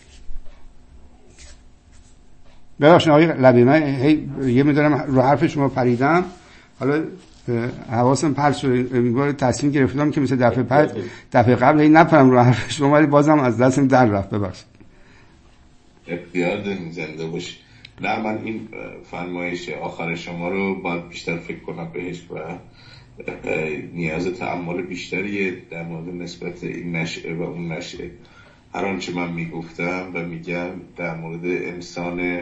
ببخشید آقای لبی، من یه میدارم رو حرف شما پریدم، حالا حواسم پرت شد، این تصمیم گرفتم که مثل دفعه بعد دفعه قبل این نپرم رو حرف شما، ولی بازم از دستم در رفت. ببخشید. اختیار دارین زنده باشی. نه من این فرمایش آخر شما رو باید بیشتر فکر کنم بهش و نیاز تأمل بیشتریه در مورد نسبت این نشأه و اون نشأه. هر آنچه من میگفتم و میگم در مورد انسان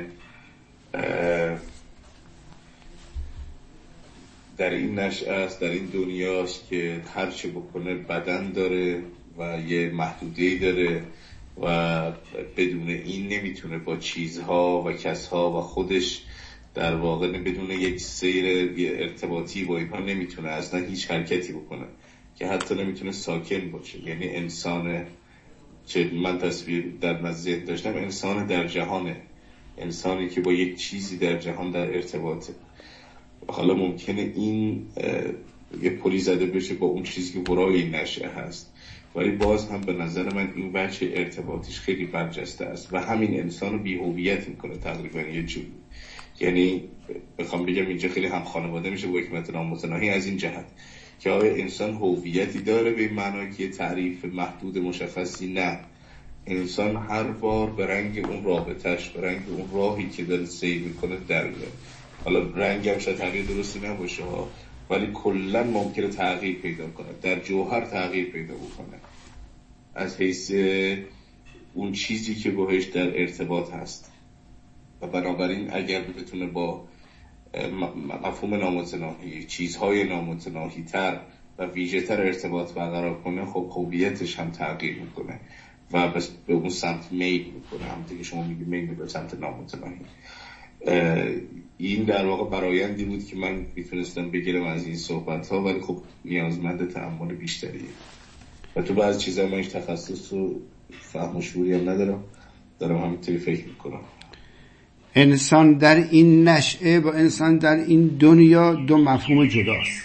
در این نشأه است، در این دنیاست که هر چه بکنه بدن داره و یه محدوده‌ای داره و بدون این نمیتونه با چیزها و کسها و خودش در واقع بدون یک سیر یه ارتباطی با اینها نمیتونه اصلا هیچ حرکتی بکنه، که حتی نمیتونه ساکن باشه. یعنی انسان چه من تصویر در نظر داشتم، انسان در جهانه، انسانی که با یک چیزی در جهان در ارتباطه. حالا ممکنه این یه پلی زده بشه با اون چیزی که برای این نشأه هست، ولی باز هم به نظر من این بچه ارتباطیش خیلی برجسته است و همین انسان رو بی‌هویت میکنه تقریبا یه جوری. یعنی بخوام بگم اینجا خیلی هم خانواده میشه با حکمت نامتناهی از این جهت که آیا انسان هویتی داره به این معنی که تعریف محدود مشخصی؟ نه، انسان هر بار به رنگ اون رابطش، به رنگ اون راهی که داره سیر میکنه در میاد. حالا رنگ هم شاید تغییر درستی نباشه ها، ولی کلا ممکنه تغییر پیدا کنه، در جوهر تغییر پیدا بکنه. از حیث اون چیزی که باهاش در ارتباط هست و بنابراین اگر بتونه با مفهوم نامتناهی چیزهای نامتناهی تر و ویژه تر ارتباط برقرار کنه، خب هویتش هم تغییر میکنه و بس به اون سمت میل میکنه. همونطور که شما میگید میل به سمت نامتناهی. این در واقع برایندی بود که من میتونستم بگیرم از این صحبت ها، ولی خب نیازمند تأمل بیشتریه و تو بعضی چیزا من هیچ تخصص و فهم و شعوری هم ندارم، دارم همینطوری فکر میکنم. انسان در این نشأه با انسان در این دنیا دو مفهوم جداست،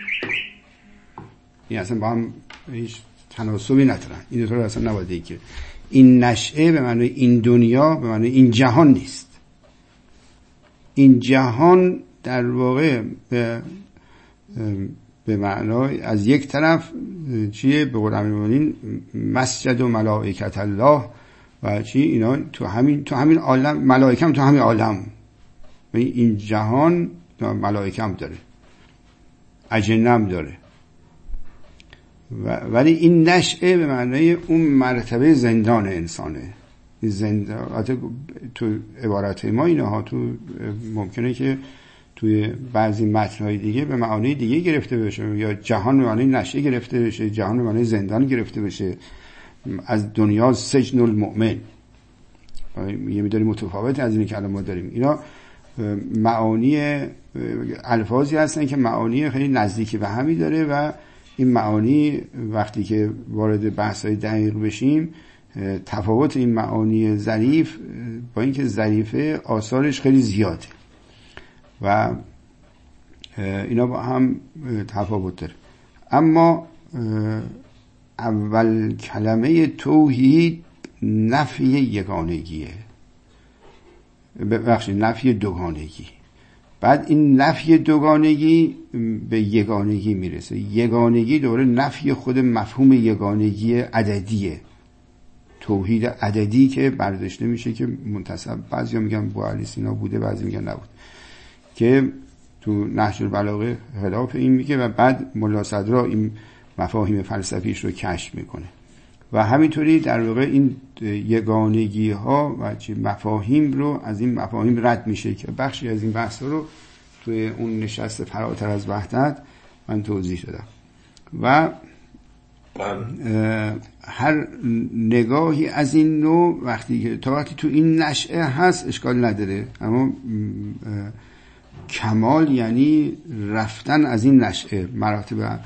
این اصلا با هم هیچ تناسبی ندارن. این دو تا اصلا نباید که این نشأه به معنی این دنیا به معنی این جهان نیست. این جهان در واقع به به معنای از یک طرف چیه به قول امیرالمومنین مسجد و ملائکت الله و چی اینا تو همین تو همین عالم، ملائکه هم تو همین عالم، این جهان ملائکه هم داره، اجنه هم داره، ولی این نشأه به معنای اون مرتبه زندان انسانه. زندان تو عبارت ما اینه ها، تو ممکنه که توی بعضی متن‌های دیگه به معانی دیگه گرفته بشه، یا جهان به معنی نشأه گرفته بشه، جهان به معنی زندان گرفته بشه. از دنیا سجن المؤمن یه مقدار متفاوت از اینی که الان ما داریم. اینا معانی الفاظی هستن که معانی خیلی نزدیکی به همی داره و این معانی وقتی که وارد بحث‌های دقیق بشیم تفاوت این معانی ظریف با اینکه ظریفه آثارش خیلی زیاده و اینا با هم تفاوت داره. اما اول کلمه توحید نفی یگانگیه، ببخشید نفی دوگانگی. بعد این نفی دوگانگی به یگانگی میرسه. یگانگی دوره نفی خود مفهوم یگانگی عددیه، توحید عددی که برداشته میشه که منتسب، بعضیا میگن با علی سینا بوده، بعضی میگن نبود، که تو نهج البلاغه خلاف این میگه و بعد ملا صدرا این مفاهیم فلسفیش رو کشف میکنه و همینطوری در واقع این یگانگی ها و چه مفاهیم رو از این مفاهیم رد میشه که بخشی از این بحث رو توی اون نشست فراتر از وحدت من توضیح دادم. و هر نگاهی از این نوع وقتی که تا وقتی تو این نشأه هست اشکال نداره، اما کمال یعنی رفتن از این نشأه، مراتب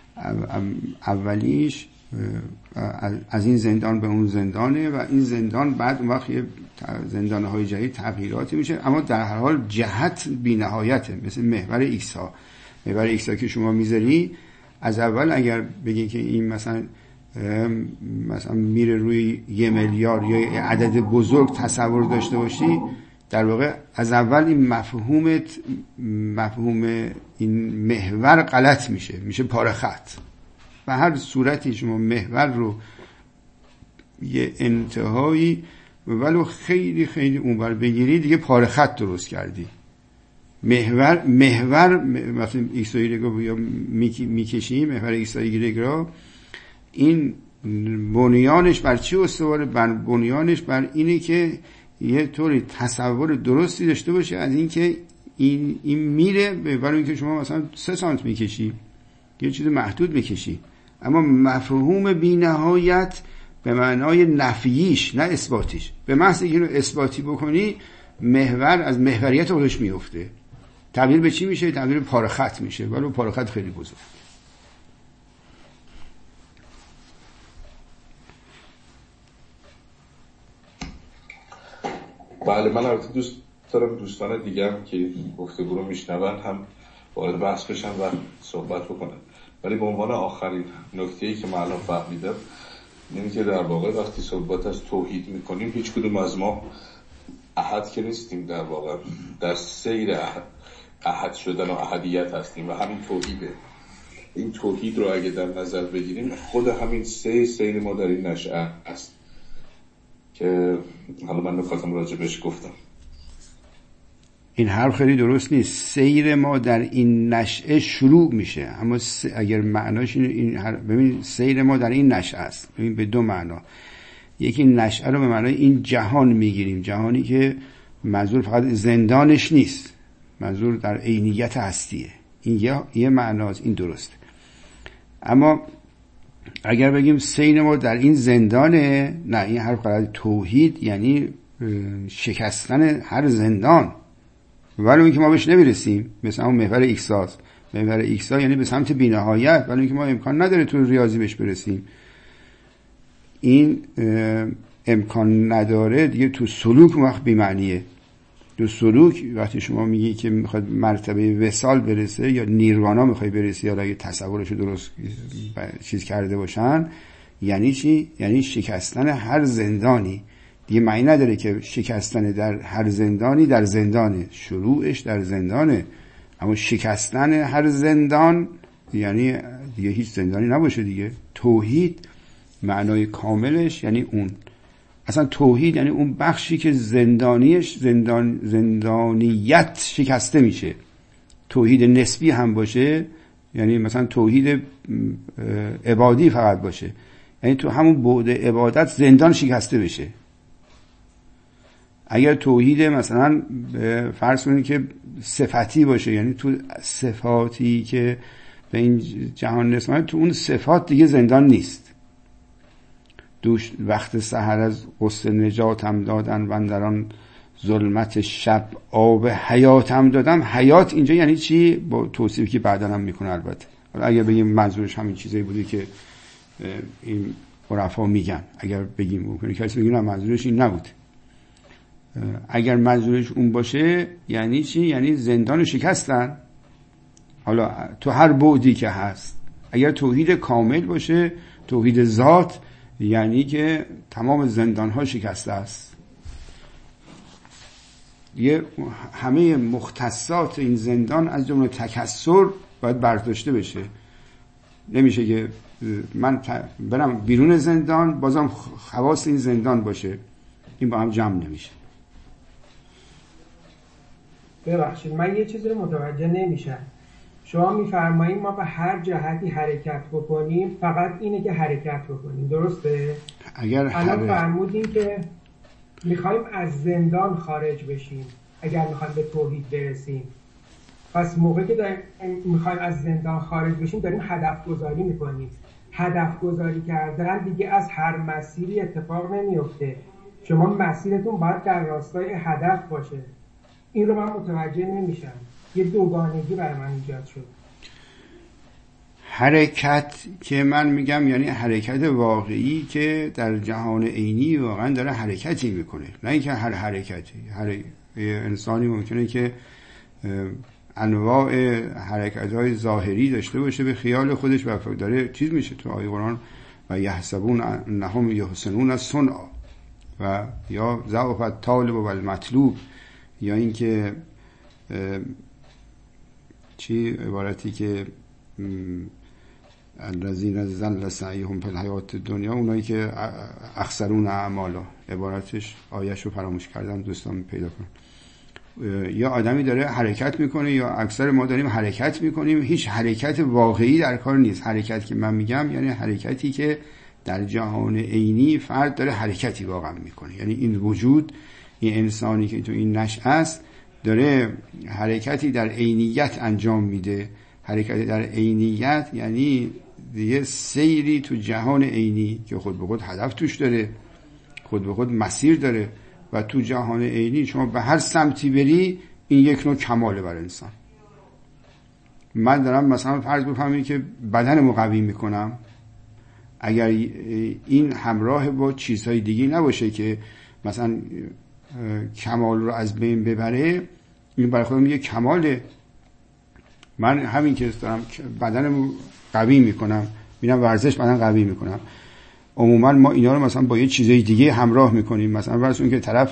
اولیش از این زندان به اون زندانه و این زندان بعد اون وقت زندانهای جدید تغییراتی میشه، اما در هر حال جهت بی نهایته. مثل محور ایکس ها، محور ایکس ها که شما میذاری از اول اگر بگی که این مثلا مثلا میره روی یه میلیارد یا عدد بزرگ تصور داشته باشی، در واقع از اول این مفهومت مفهوم این محور غلط میشه، میشه پاره خط. و هر صورتی شما محور رو یه انتهایی ولو خیلی خیلی اونور بگیری دیگه پاره خط درست کردی. محور محور مثلا ایکس و ایگرگ رو یا میکشی، محور ایکس و ایگرگ رو، این بنیانش بر چی استواره؟ بر بنیانش بر اینه که یه طوری تصور درستی داشته باشه از این که این, این میره، برای اینکه شما مثلا سه سانت میکشی یه چیز محدود میکشی، اما مفهوم بی نهایت به معنای نفییش نه اثباتیش، به محض اینکه اینو اثباتی بکنی محور از محوریت خودش میفته، تبدیل به چی میشه؟ تبدیل به پاره خط میشه، ولی پاره خط خیلی بزرگ. بله، من البته دوست دارم دوستان دیگه هم که گفتگو رو میشنون هم وارد بحث بشن و صحبت بکنن، ولی به عنوان آخرین نکته‌ای که من الان فهمیدم اینه که در واقع وقتی صحبت از توحید میکنیم هیچ کدوم از ما احد که نیستیم، در واقع در سیر احد, احد شدن و احدیت هستیم و همین توحیده. این توحید رو اگه در نظر بگیریم خود همین سیر سیر ما در این نشأه است که حالا من نکاتم راجبش گفتم. این حرف خیلی درست نیست. سیر ما در این نشأه شروع میشه، اما اگر معناش این هر... ببین سیر ما در این نشأه است، ببین به دو معنا. یکی نشأه رو به معنای این جهان میگیریم، جهانی که منظور فقط زندانش نیست، منظور در عینیت هستیه. این یه, یه معناست، این درسته. اما اگر بگیم سین ما در این زندانه، نه، این حرف غلط. توحید یعنی شکستن هر زندان، ولی اینکه ما بهش نمیرسیم. مثلا اون محور ایکساس، محور ایکسا یعنی به سمت بی‌نهایت، ولی اینکه ما امکان نداره تو ریاضی بهش برسیم. این امکان نداره دیگه. تو سلوک وقت بی‌معنیه. تو سلوک وقتی شما میگی که میخواد مرتبه وصال برسه یا نیروانا میخوای برسی، یا اگه تصورش درست چیز کرده باشن، یعنی چی؟ یعنی شکستن هر زندانی. دیگه معنی نداره که شکستن در هر زندانی در زندانه، شروعش در زندانه، اما شکستن هر زندان یعنی دیگه هیچ زندانی نباشه دیگه. توحید معنای کاملش یعنی اون. اصلا توحید یعنی اون بخشی که زندانیش زندان زندانیت شکسته میشه. توحید نسبی هم باشه، یعنی مثلا توحید عبادی فقط باشه، یعنی تو همون بعد عبادت زندان شکسته بشه. اگر توحید مثلا فرض کنید که صفتی باشه، یعنی تو صفاتی که به این جهان نسبت، تو اون صفات دیگه زندان نیست. دوش وقت سحر از غصه نجاتم دادن و اندران ظلمت شب آب حیاتم دادم. حیات اینجا یعنی چی؟ با توصیفی که بعداً هم میکنه البته. حالا اگر بگیم منظورش همین چیزایی بوده که این عرفا میگن، اگر بگیم ممکنه کسی بگه نه منظورش این نبود. اگر منظورش اون باشه یعنی چی؟ یعنی زندان شکستن. حالا تو هر بعدی که هست، اگر توحید کامل باشه، توحید ذات، یعنی که تمام زندان ها شکسته است. یه همه مختصات این زندان از جمله تکثر باید برداشته بشه. نمیشه که من برم بیرون زندان بازم خواص این زندان باشه، این با هم جمع نمیشه. ببخشید من یه چیزی رو متوجه نمیشم. شما میفرمایید ما به هر جهتی حرکت بکنیم، فقط اینه که حرکت بکنیم، درسته؟ اگر الان فرمودین که میخوایم از زندان خارج بشیم اگر میخوایم به توحید برسیم. پس موقعی که داریم میخوایم از زندان خارج بشیم داریم هدف گذاری میکنیم. هدف گذاری کردن دیگه از هر مسیری اتفاق نمیفته. شما مسیرتون باید در راستای هدف باشه. این رو من متوجه نمیشم. یه دوگانگی برای من ایجاد شد. حرکت که من میگم یعنی حرکت واقعی که در جهان عینی واقعا داره حرکتی میکنه، نه اینکه هر حرکتی. هر انسانی ممکنه که انواع حرکت‌های ظاهری داشته باشه به خیال خودش و داره چیز میشه. تو آیه قرآن و یحسبون انهم یحسنون صنعا و یا ضعف الطالب و المطلوب، یا اینکه چی عبارتی که الذین ضل سعیهم فی الحیات الدنیا، اونایی که اخسرون اعمالا، عبارتش آیه‌شو فراموش کردم، دوستان پیدا کنم. یا آدمی داره حرکت میکنه یا اکثر ما داریم حرکت میکنیم، هیچ حرکت واقعی در کار نیست. حرکت که من میگم یعنی حرکتی که در جهان عینی فرد داره حرکتی واقعا میکنه، یعنی این وجود، این انسانی که تو این نشأه است داره حرکتی در عینیت انجام میده. حرکتی در عینیت یعنی یه سیری تو جهان عینی که خود به خود هدف توش داره، خود به خود مسیر داره، و تو جهان عینی شما به هر سمتی بری این یک نوع کماله بر انسان. من دارم مثلا فرض بفهمید که بدنمو قوی میکنم، اگر این همراه با چیزهای دیگه نباشه که مثلا کمال رو از بین ببره، این برای خودم یه کماله. من همین که دارم بدنمو قوی میکنم، میرم ورزش بدن قوی میکنم، عموما ما اینا رو مثلا با یه چیزای دیگه همراه میکنیم. مثلا فرض کنید که طرف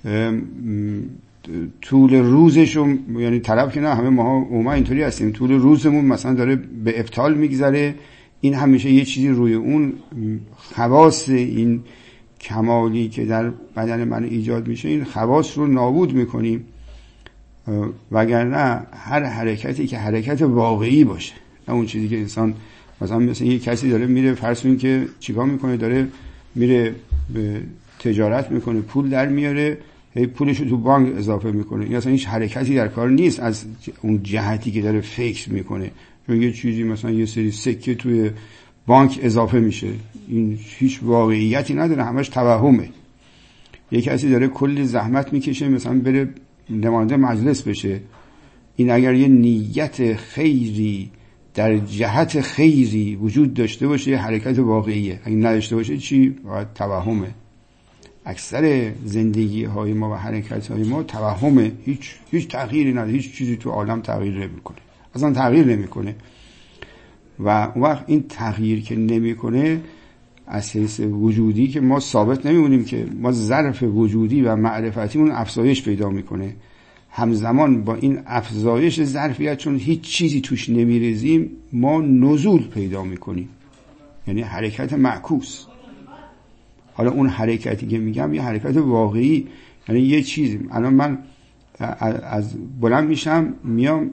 طول روزش، یعنی طرف که نه، همه ما عموما اینطوری هستیم، طول روزمون مثلا داره به ابطال میگذره، این همیشه یه چیزی روی اون خواص این کمالی که در بدن من ایجاد میشه، این خواص رو نابود میکنیم. وگرنه هر حرکتی که حرکت واقعی باشه، نه اون چیزی که انسان مثلا مثلا یه کسی داره میره، فرض کنید که چیکار میکنه، داره میره به تجارت میکنه، پول در میاره، هی پولشو تو بانک اضافه میکنه. این اصلا هیچ حرکتی در کار نیست از اون جهتی که داره فکر میکنه. چون یه چیزی مثلا یه سری سکه توی بانک اضافه میشه، این هیچ واقعیتی نداره، همش توهمه. یه کسی داره کلی زحمت میکشه مثلا بره نماینده مجلس بشه، این اگر یه نیت خیری در جهت خیری وجود داشته باشه یه حرکت واقعیه، اگه نداشته باشه چی؟ باید توهمه. اکثر زندگی های ما و حرکت های ما توهمه، هیچ هیچ تغییری نداره، هیچ چیزی تو عالم تغییر نمیکنه، اصلا تغییر نمیکنه. و اون وقت این تغییر که نمیکنه از حیث وجودی که ما ثابت نمیمونیم، که ما ظرف وجودی و معرفتیمون افزایش پیدا میکنه. همزمان با این افزایش ظرفیت، چون هیچ چیزی توش نمیریزیم، ما نزول پیدا میکنیم، یعنی حرکت معکوس. حالا اون حرکتی که میگم یه حرکت واقعی، یعنی یه چیزی، الان من از بلند میشم میام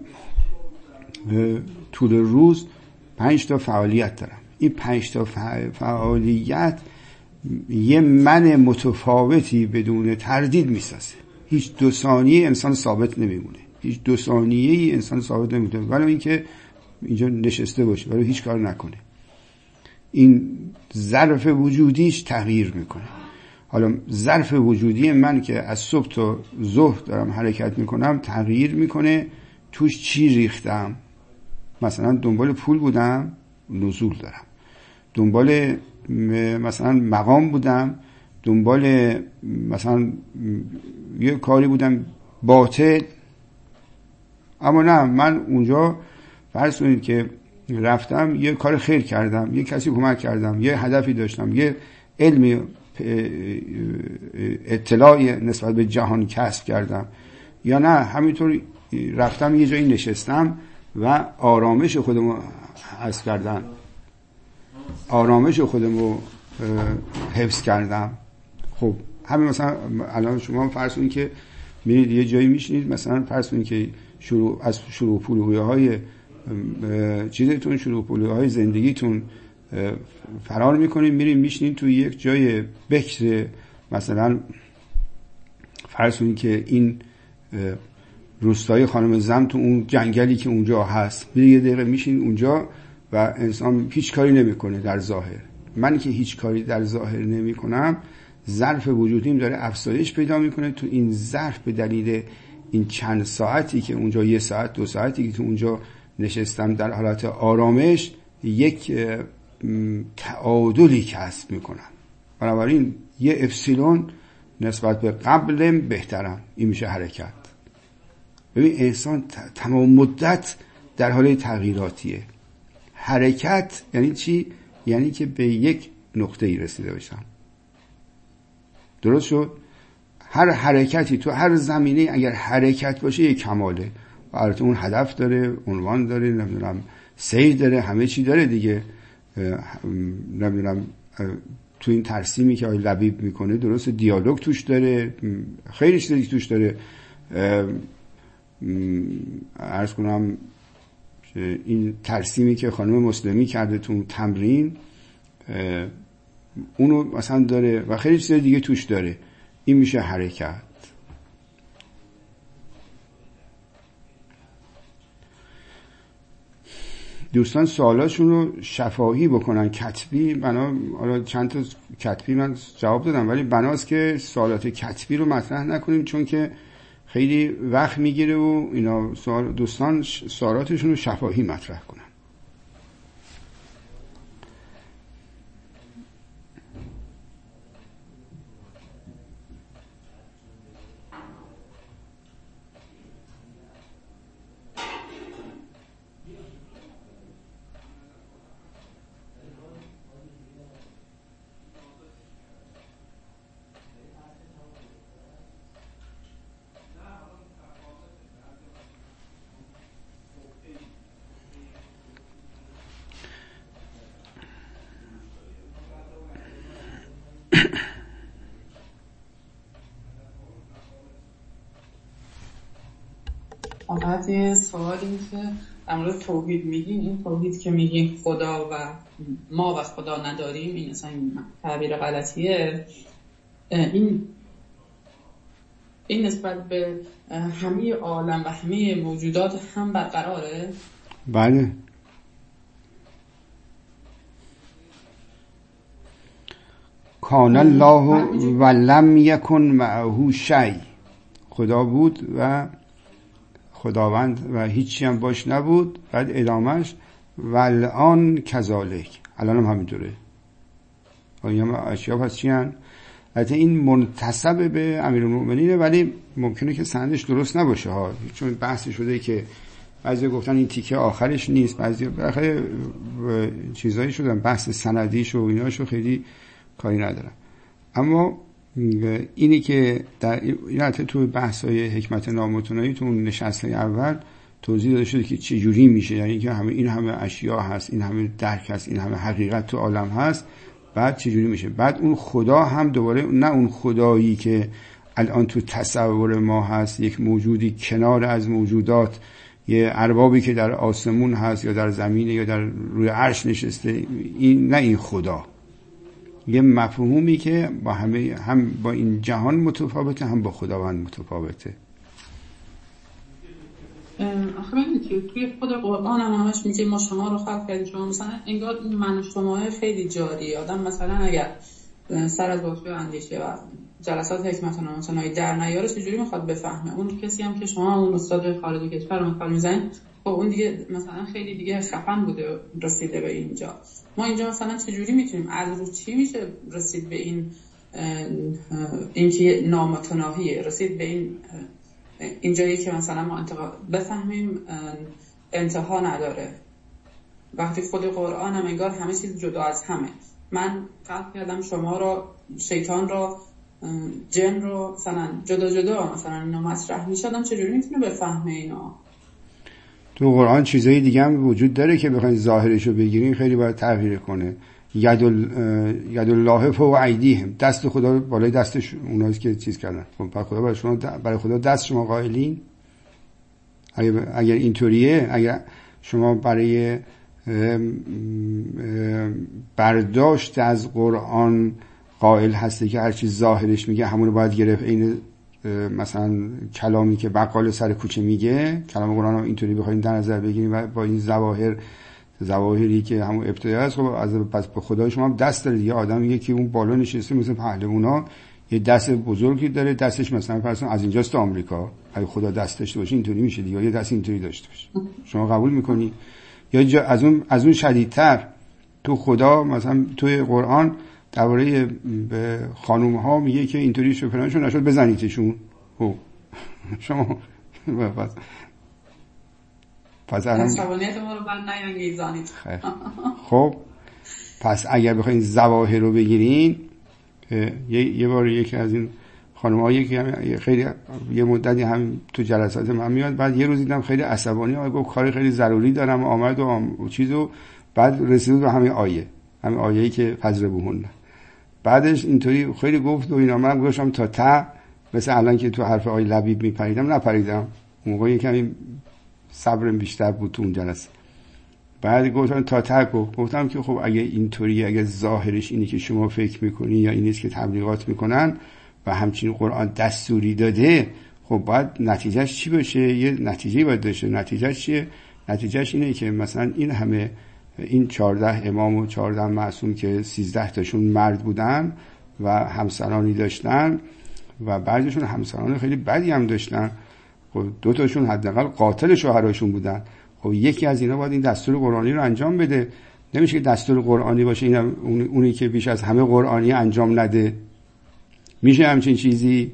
طول روز پنج تا فعالیت دارم، این پنج تا فعالیت یه من متفاوتی بدون تردید میسازه. هیچ دو ثانیه انسان ثابت نمیمونه، هیچ دو ثانیه‌ای انسان ثابت نمیمونه، ولی اینکه اینجا نشسته باشه ولی هیچ کار نکنه، این ظرف وجودیش تغییر میکنه. حالا ظرف وجودی من که از صبح تا ظهر دارم حرکت میکنم تغییر میکنه، توش چی ریختم؟ مثلا دنبال پول بودم، نزول دارم. دنبال مثلا مقام بودم، دنبال مثلا یه کاری بودم باطل، اما نه، من اونجا فرض کنید که رفتم یه کار خیر کردم، یه کسی کمک کردم، یه هدفی داشتم، یه علمی اطلاعی نسبت به جهان کسب کردم، یا نه همینطور رفتم یه جایی نشستم و آرامش خودمو حفظ کردم، آرامش خودمو حفظ کردم. خب همین مثلا الان شما فرض کنید که میرید یه جایی میشینید، مثلا فرض کنید که شروع از شروع پلویه های چیزتون، شروع پلویه های زندگیتون فرار میکنید، میرید میشینید توی یک جای بکر، مثلا فرض کنید که این روستای خانم زم تو اون جنگلی که اونجا هست، میرید یه دقیقه میشینید اونجا و انسان هیچ کاری نمیکنه در ظاهر. من که هیچ کاری در ظاهر نمیکنم، ظرف وجودیم داره افزایش پیدا میکنه. تو این ظرف به دلیل این چند ساعتی که اونجا، یه ساعت دو ساعتی که تو اونجا نشستم در حالت آرامش، یک تعادلی کسب میکنم. بنابراین یه اپسیلون نسبت به قبل بهترم، این میشه حرکت. ببین انسان تمام مدت در حال تغییراتیه. حرکت یعنی چی؟ یعنی که به یک نقطه ای رسیده باشم. درست شد؟ هر حرکتی تو هر زمینه اگر حرکت باشه یک کماله. البته اون هدف داره، عنوان داره، نمیدونم سیر داره، همه چی داره دیگه. نمیدونم تو این ترسیمی که آقای لبیب میکنه درست دیالوگ توش داره، خیلی چیزی توش داره. عرض کنم این ترسیمی که خانم مسلمی کرده تو تمرین، اونو مثلا داره و خیلی چیز دیگه توش داره. این میشه حرکت. دوستان سوالاشون رو شفاهی بکنن، کتبی. بنا حالا چند تا کتبی من جواب دادم، ولی بناست که سوالات کتبی رو مطرح نکنیم، چون که خیلی وقت میگیره و اینا. سوال دوستان سوالاتشون رو شفاهی مطرح کنن. فقط یه سوال این که در مورد توحید میگین، این توحید که میگین خدا و ما و خدا نداریم، این اصلا این تعبیر غلطیه، این این نسبت به همه عالم و همه موجودات هم برقراره؟ بله. کان الله و لم یکن معه شیء، خدا بود و خداوند و هیچی هم باش نبود. بعد ادامهش و الان کذالک، الان هم همینطوره. این هم اشیا پس چی هن؟ البته این منتسب به امیرالمؤمنینه، ولی ممکنه که سندش درست نباشه ها، چون بحث شده که بعضی گفتن این تیکه آخرش نیست، بعضی بخیر چیزایی شدن بحث سندیش و ایناشو خیلی کاری ندارن. اما اینی که در این حتی تو بحث‌های حکمت نامتناهی تو اون نشست‌های اول توضیح داده شده که چه جوری میشه، یعنی که همه این همه اشیا هست، این همه درک هست، این همه حقیقت تو عالم هست، بعد چه جوری میشه. بعد اون خدا هم دوباره نه اون خدایی که الان تو تصور ما هست، یک موجودی کنار از موجودات، یه اربابی که در آسمون هست یا در زمین یا در روی عرش نشسته، این نه این خدا، یه مفهومی که با همه هم با این جهان متفاوته، هم با خداوند متفاوته. آخه ببینید توی خود قرآن هم همش میگه ما شما رو خلق کردیم، شما مثلا انگار این من و شما خیلی جاریه. آدم مثلا اگر سر از واقع اندیشه و جلسات حکمت نامتناهی در نیاره چجوری میخواد بفهمه؟ اون کسی هم که شما اون استاد خارج کشور رو مثال میزنید، خب اون دیگه مثلا خیلی دیگه خفن بوده رسیده به اینجا. ما اینجا مثلا چجوری میتونیم از رو چی میشه رسید به این اینکه نامتناهیه، رسید به این اینجایی که مثلا ما انتقاد بفهمیم انتها نداره، وقتی خود قرآن هم انگار همه چیز جدا از همه. من خلق کردم شما رو، شیطان رو، جن رو، مثلا جدا جدا مثلا اینا مطرح میشدم، چجوری میتونه بفهمه اینا؟ تو قرآن چیزایی دیگه هم وجود داره که بخواید ظاهرش رو بگیرین خیلی باید تغییر کنه. ید ید الله فوق ایدیهم، دست خدا بالای دستش اوناست که چیز کردن. خب خدا برای شما برای خدا دست شما قائلین؟ اگر اگر اینطوریه، اگر شما برای برداشت از قرآن قائل هستی که هر چیز ظاهرش میگه همون رو باید گرفت، این مثلا کلامی که بقال سر کوچه میگه، کلام قرآن رو اینطوری بخوایم در نظر بگیریم و با این ظواهر ظواهری که همون ابتدا است، خب از پس به خدای شما هم دست داره دیگه. آدم میگه که اون بالا نشسته مثل پهلوانا، یه دست بزرگی داره، دستش مثلا فرض کن از اینجاست تا آمریکا، اگه خدا دست داشته باشه اینطوری میشه دیگه، یه دست اینطوری داشته باشه. شما قبول میکنی؟ یا از اون از اون شدیدتر تو خدا مثلا توی قرآن درباره به خانم ها میگه که اینطوری شو فلانشون نشد بزنیدشون. خب شما پس پس الان شبانیت ما رو بر نیانگیزانید. خب پس اگر بخواین ظواهر رو بگیرین، یه یه بار یکی از این خانم‌ها که خیلی یه مدتی هم تو جلسات من میاد، بعد یه روز دیدم خیلی عصبانی آقا گفت کاری خیلی ضروری دارم آمد و چیزو، بعد رسید به همین آیه همین آیه‌ای که فجر بهون، بعدش اینطوری خیلی گفت و اینا، من گفتم تا ته مثل الان که تو حرف آیه لبیب میپریدم نپریدم، اون موقع یکم صبرم بیشتر بود تو اون جلسه. بعد گفتم تا ته گفتم که خب اگه اینطوری، اگه ظاهرش اینی که شما فکر میکنی یا اینیست که تبلیغات میکنن و همچنین قرآن دستوری داده، خب باید نتیجهش چی باشه؟ یه نتیجه‌ای باید داشته. نتیجهش چیه؟ نتیجهش اینه که مثلا این همه این چهارده امام و چهارده معصوم که سیزده تاشون مرد بودن و همسرانی داشتن و بعضیشون همسران خیلی بدی هم داشتن، خب دو تاشون حداقل قاتل شوهراشون بودن، خب یکی از اینا باید این دستور قرآنی رو انجام بده. نمیشه که دستور قرآنی باشه این اونی که بیش از همه قرآنی انجام نده. میشه همچین چیزی؟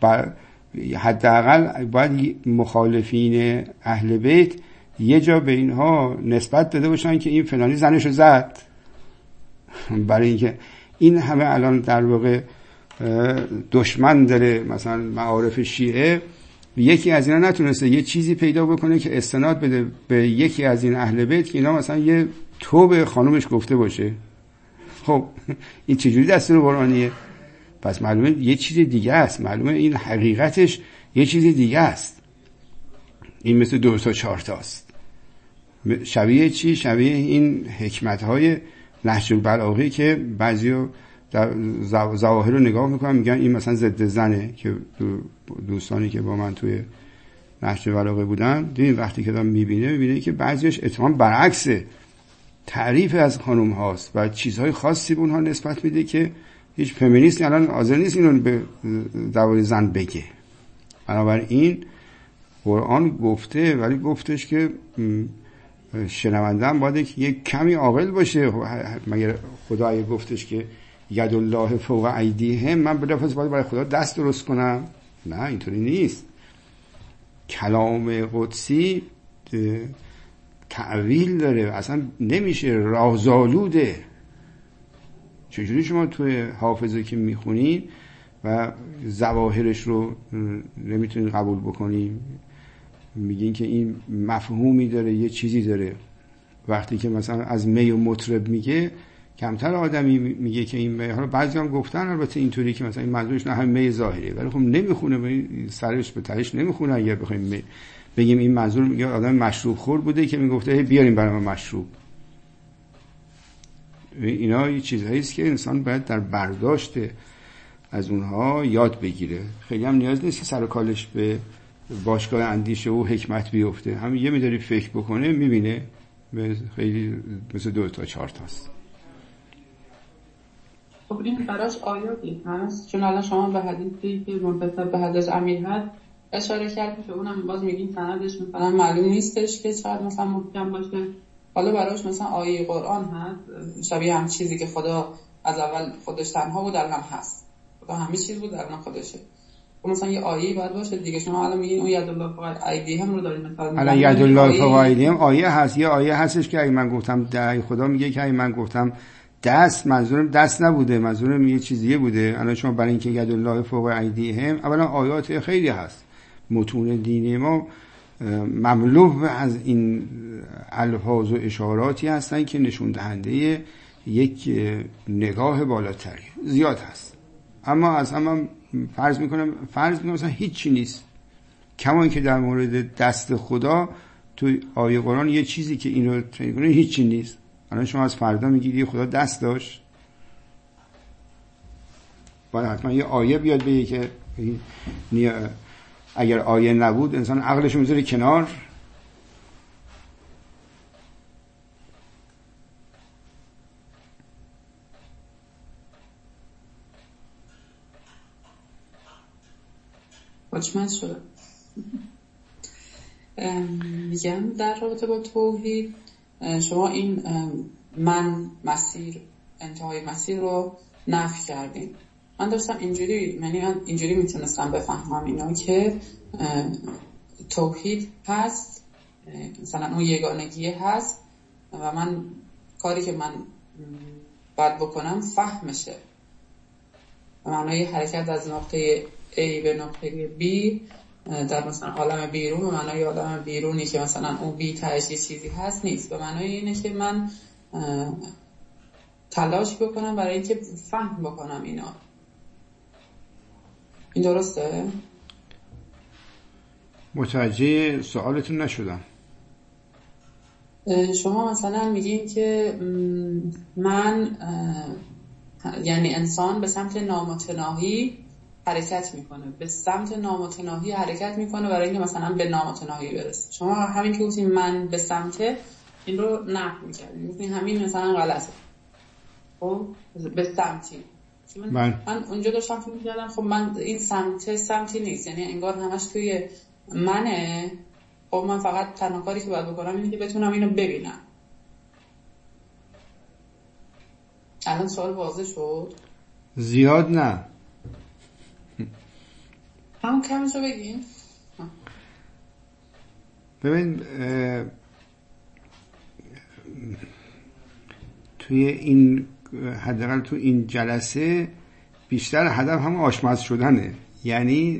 حداقل باید مخالفین اهل بیت یه جا به اینها نسبت داده باشن که این فلانی زنشو زد، برای اینکه این همه الان در واقع دشمن داره مثلا معارف شیعه، یکی از اینا نتونسته یه چیزی پیدا بکنه که استناد بده به یکی از این اهل بیت که اینا مثلا یه توبه خانومش گفته باشه. خب این چجوری دستور قرآنیه؟ پس معلومه یه چیز دیگه است، معلومه این حقیقتش یه چیز دیگه است. این مثل دو تا چهار تا است. شبیه چی؟ شبیه این حکمت‌های نهج البلاغه که بعضیا در ظواهر رو نگاه میکنن میگن این مثلا ضد زنه، که دوستانی که با من توی نهج البلاغه بودن دیدین وقتی که دارم میبینه میبینه که بعضیش اتفاقا برعکسه، تعریف از خانم هاست و چیزهای خاصی به اونها نسبت میده که هیچ فمینیستی الان حاضر نیست اینو به درباره زن بگه. بنابراین قرآن گفته، ولی گفتش که شنونده هم باید که یک کمی عاقل باشه. مگر خدا اگه گفتش که ید الله فوق ایدیهم من بلافاصله باید برای خدا دست درست کنم؟ نه، اینطوری نیست. کلام قدسی تعویل داره، اصلا نمیشه، رازآلوده. چجوری شما توی حافظه که میخونین و ظواهرش رو نمیتونین قبول بکنین، میگین که این مفهومی داره، یه چیزی داره. وقتی که مثلا از می و مطرب میگه، کمتر آدمی میگه که این می، حالا بعضی هم گفتن البته اینطوری که مثلا این منظورش نه هم می ظاهریه، ولی خب نمیخونه، سرش به تهش نمیخونه. اگه بخوایم بگیم این منظور میگه آدم مشروب خور بوده که میگفته بیاریم برای من مشروب. اینا یه چیزهایی است که انسان باید در برداشت از اونها یاد بگیره. خیلی هم نیاز نیست که سر و کالش به باشگاه اندیشه و حکمت بیفته، همین یه میذاری فکر بکنه میبینه خیلی مثل دو تا چهار تاست. خب این براش آیاتی هست، چون الان شما به حدیثی که منتسب به حضرت امیر هست اشاره کردید که اونم باز میگین سندش مثلا معلوم نیستش که شاید مثلا محکم باشه. حالا براش مثلا آیه قرآن هست شبیه هم چیزی که خدا از اول خودش تنها بود الان هست، خدا همه چیز بود الان خودشه. خب مثلا یه آیه باید باشه دیگه. شما الان میگین اون ید الله فوق ایدیهم رو دارین مثلا، الان ید الله فوق ایدیهم آیه هست. یه آیه هستش که اگه من گفتم ده، خدا میگه که اگه من گفتم دست، منظورم دست نبوده، منظورم یه چیزیه بوده. الان شما برای اینکه ید الله فوق ایدیهم، اولا آیات خیلی هست، متون دینی ما مملو از این الفاظ و اشاراتی هستن که نشون دهنده یک نگاه بالاتری زیاد هست. اما از هم فرض میکنم فرض میکنم مثلا هیچی نیست، کما اینکه در مورد دست خدا تو آیه قرآن یه چیزی که اینو تعیین کنه هیچی نیست. الان شما از فردا میگید خدا دست داشت، باید حتما یه آیه بیاد بگه که اگر آیه نبود انسان عقلش میذاره کنار. واچمن شده. میگم در رابطه با توحید شما این من مسیر، انتهای مسیر رو نفی کردین. من داشتم اینجوری، یعنی من اینجوری میتونستم بفهمم اینا که توحید هست، مثلا اون یگانگی هست و من کاری که من باید بکنم فهمشه، معنای حرکت از نقطه A به نقطه B در مثلا عالم بیرون، به معنای عالم بیرونی که مثلا اون بی تهش یه چیزی هست نیست، به معنای اینه که من تلاش بکنم برای اینکه فهم بکنم اینا. این درسته؟ متوجه سوالتون نشدم. شما مثلا میگین که من یعنی انسان به سمت نامتناهی حرکت میکنه، به سمت نامتناهی حرکت میکنه برای اینکه مثلا به نامتناهی برسه. شما همین که گفتین من به سمت، این رو نقد میکردین، گفتین همین مثلا غلطه. خب به سمتی من, من. من اونجا داشتم فکر میکردم خب من این سمت سمتی نیست، یعنی انگار همش توی منه. خب من فقط تنها کاری که باید بکنم اینه که بتونم اینو ببینم. الان سوال واضح شد؟ زیاد نه، همون کمشو بگین. ببین توی این حداقل تو این جلسه بیشتر هدف هم آشپز شدنه. یعنی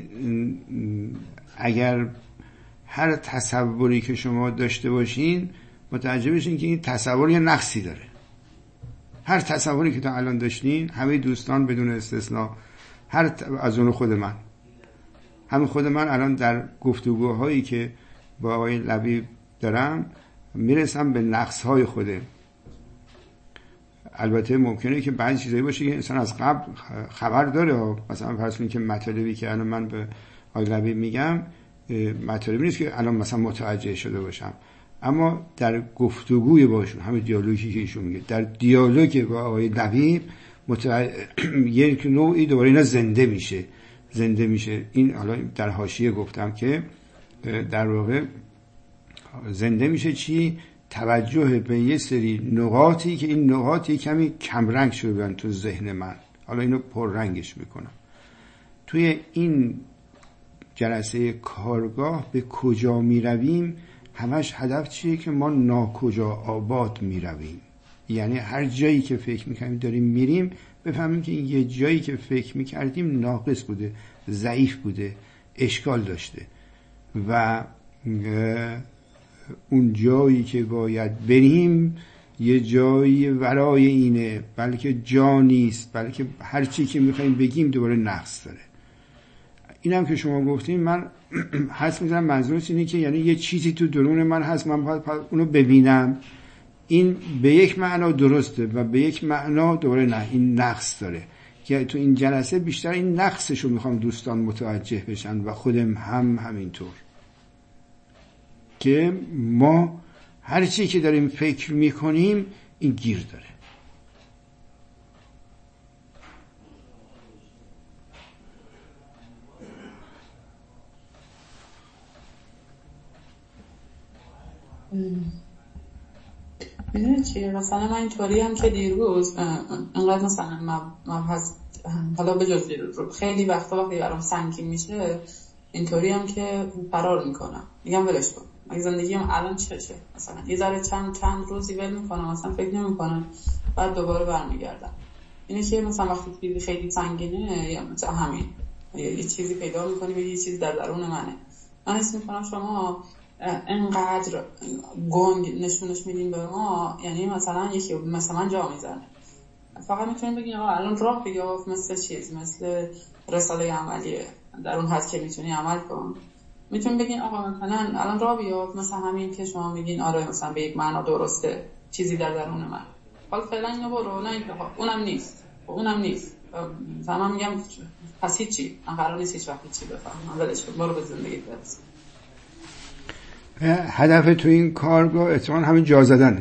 اگر هر تصوری که شما داشته باشین متوجه بشین که این تصور یه نقصی داره. هر تصوری که تا الان داشتین، همه دوستان بدون استثناء، هر از اون خود من، همین خود من الان در گفتگوهایی که با آقای لبیب دارم میرسم به نقصهای خوده. البته ممکنه که بعضی چیزایی باشه که انسان از قبل خبر داره، مثلا فرض کنید که مطالبی که الان من به آقای لبیب میگم مطالبی نیست که الان مثلا متوجه شده باشم، اما در گفتگوی باشون، همین دیالوگی که ایشون میگه، در دیالوگ با آقای لبیب متوجه یک نوعی دوباره اینا زنده میشه زنده میشه این حالا در حاشیه گفتم که در واقع زنده میشه چی؟ توجه به یه سری نقاطی که این نقاطی کمی کمرنگ شدن تو ذهن من، حالا اینو پررنگش میکنم. توی این جلسه کارگاه به کجا میرویم همش هدف چیه؟ که ما ناکجا آباد میرویم. یعنی هر جایی که فکر میکنیم داریم میریم بفهمیم که این یه جایی که فکر میکردیم ناقص بوده، ضعیف بوده، اشکال داشته و اون جایی که باید بریم یه جایی ورای اینه، بلکه جا نیست، بلکه هر چی که میخواییم بگیم دوباره نقص داره. اینم که شما گفتیم من حس میزنم منظورش اینه که یعنی یه چیزی تو درون من هست، من باید اونو ببینم، این به یک معنا درسته و به یک معنا دوباره نه، این نقص داره. که تو این جلسه بیشتر این نقصشو میخوام دوستان متوجه بشن و خودم هم همینطور، که ما هر چی که داریم فکر میکنیم این گیر داره. میدونی چیه؟ مثلا من اینطوری هم که دیروز انقدر مثلا مبحث حالا به جز دیروز خیلی وقتا وقتی برام سنگین میشه اینطوری هم که فرار میکنم، میگم ولش کن، اگه زندگیم الان چه چه مثلا یه ذره چند چند روزی ول میکنم، مثلا فکر نمیکنم، بعد دوباره برمیگردم. اینه که مثلا وقتی خیلی سنگینه یا مثلا همین یه چیزی پیدا میکنی، یه چیزی در درون منه. من حس میکنم شما انقدر گنگ نشونش میدین به ما، یعنی مثلا یکی مثلا من جا میزنه، فقط میتونیم بگین آقا الان راه بیافت، مثل چیز مثل رساله عملیه، در اون حد که میتونی عمل کن. میتونیم بگین آقا مثلا الان راه بیافت، مثلا همین که شما میگین آره مثلا به یک معنا درسته، چیزی در درون من، حالا فعلا اینو برو، نه اینکه اونم نیست اونم نیست مثلا من میگم پس هیچی، من قرار نیست هیچ وقت هیچی بفهمم، ولش کن برو به زندگی برس. هدف تو این کارگاه اتفاقا همین جا زدنه.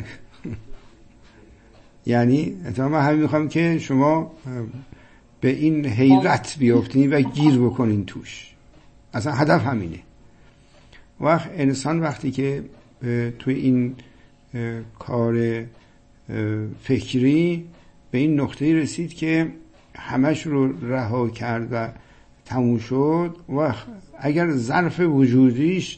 یعنی اتفاقا من همین میخوام که شما به این حیرت بیافتین و گیر بکنین توش. اصلا هدف همینه. وقت انسان وقتی که تو این کار فکری به این نقطه رسید که همش رو رها کرد و تموم شد، وقت اگر ظرف وجودیش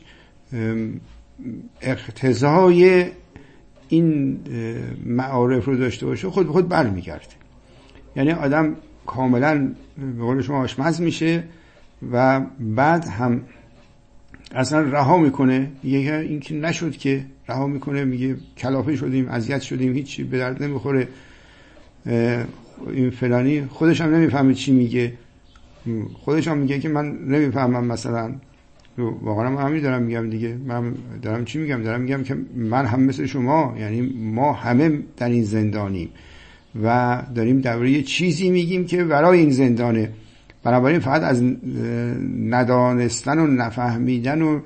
اقتضای این معارف رو داشته باشه خود به خود برمیگرده. یعنی آدم کاملا به قول شما آشمز میشه و بعد هم اصلا رها میکنه. یه این که نشد که رها میکنه، میگه کلافه شدیم، اذیت شدیم، هیچی به درد نمیخوره، این فلانی خودش هم نمیفهمه چی میگه، خودش هم میگه که من نمیفهمم. مثلا واقعا من همین دارم میگم دیگه، من دارم چی میگم؟ دارم میگم که من هم مثل شما، یعنی ما همه در این زندانیم و داریم درباره یه چیزی میگیم که ورای این زندانه. بنابراین فقط از ندانستن و نفهمیدن و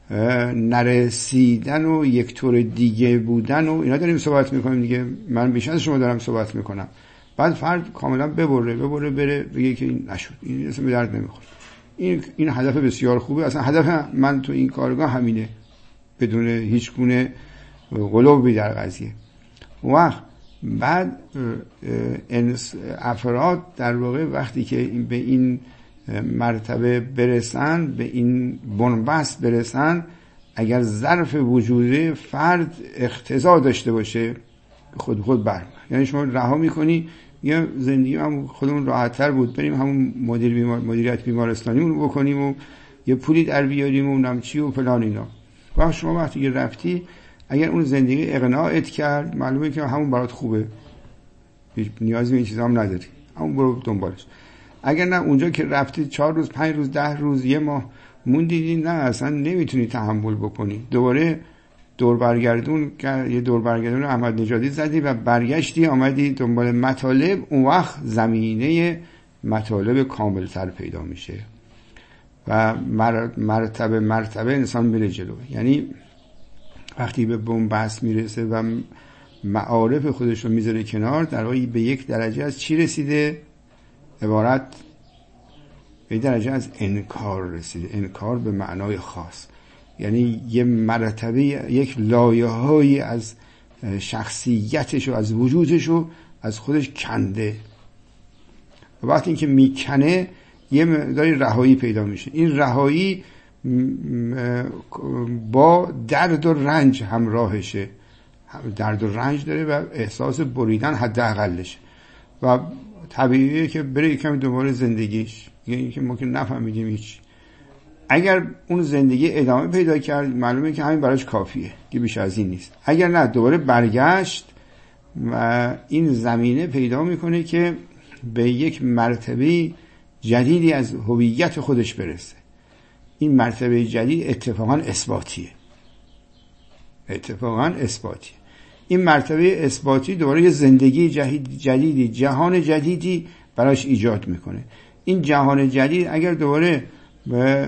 نرسیدن و یک طور دیگه بودن و اینا داریم صحبت میکنیم دیگه. من بیشتر از شما دارم صحبت میکنم. بعد فرد کاملا ببره ببره بره بگه که این نشد، این اصلا به درد نمیخوره. این این هدف بسیار خوبه. اصلا هدف من تو این کارگاه همینه، بدون هیچ گونه قلوبی در قضیه. وقت بعد افراد در واقع وقتی که به این مرتبه برسن، به این بنبست برسن، اگر ظرف وجوده فرد اقتضا داشته باشه خود خود برمیاد. یعنی شما رها میکنی یا زندگی هم خودمون راحت‌تر بود، بریم همون مدیر بیمار مدیریت بیمارستانیمون رو بکنیم و یه پولی در بیاریم و نمچی و فلان اینا. وقت شما وقتی که رفتی اگر اون زندگی اقناعت کرد، معلومه که همون برات خوبه، نیازی به این چیزا هم نداری، همون برو دنبالش. اگر نه اونجا که رفتی چهار روز پنج روز ده روز یه ماه موندی، نه اصلا نمیتونی تحمل بکنی، دوباره دور برگردون یه دور برگردون احمد نژادی زدی و برگشتی آمدی دنبال مطالب، اون وقت زمینه مطالب کاملتر پیدا میشه و مرتبه مرتبه انسان میره جلو. یعنی وقتی به بن‌بست میرسه و معارف خودش رو میذاره کنار، در واقع به یک درجه از چی رسیده؟ عبارت به درجه از انکار رسیده. انکار به معنای خاص، یعنی یه مرتبه، یک لایه‌هایی از شخصیتش و از وجودش رو از خودش کنده و وقتی این که میکنه یه مقداری رهایی پیدا میشه. این رهایی با درد و رنج همراهشه، درد و رنج داره و احساس بریدن حداقلشه و طبیعیه که بره یکم دوباره زندگیش، یعنی که ما که نفهمیدیم هیچ. اگر اون زندگی ادامه پیدا کرد معلومه که همین براش کافیه، که بیش از این نیست. اگر نه دوباره برگشت و این زمینه پیدا میکنه که به یک مرتبه جدیدی از هویت خودش برسه. این مرتبه جدید اتفاقا اثباتیه، اتفاقا اثباتیه. این مرتبه اثباتی دوباره یه زندگی جدید جدیدی جهان جدیدی براش ایجاد میکنه. این جهان جدید اگر دوباره به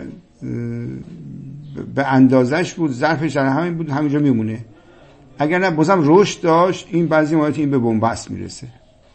به اندازش بود، ظرفش در همین بود، همینجا میمونه. اگر نه بازم رشد داشت، این بعضی موقع این به بن‌بست میرسه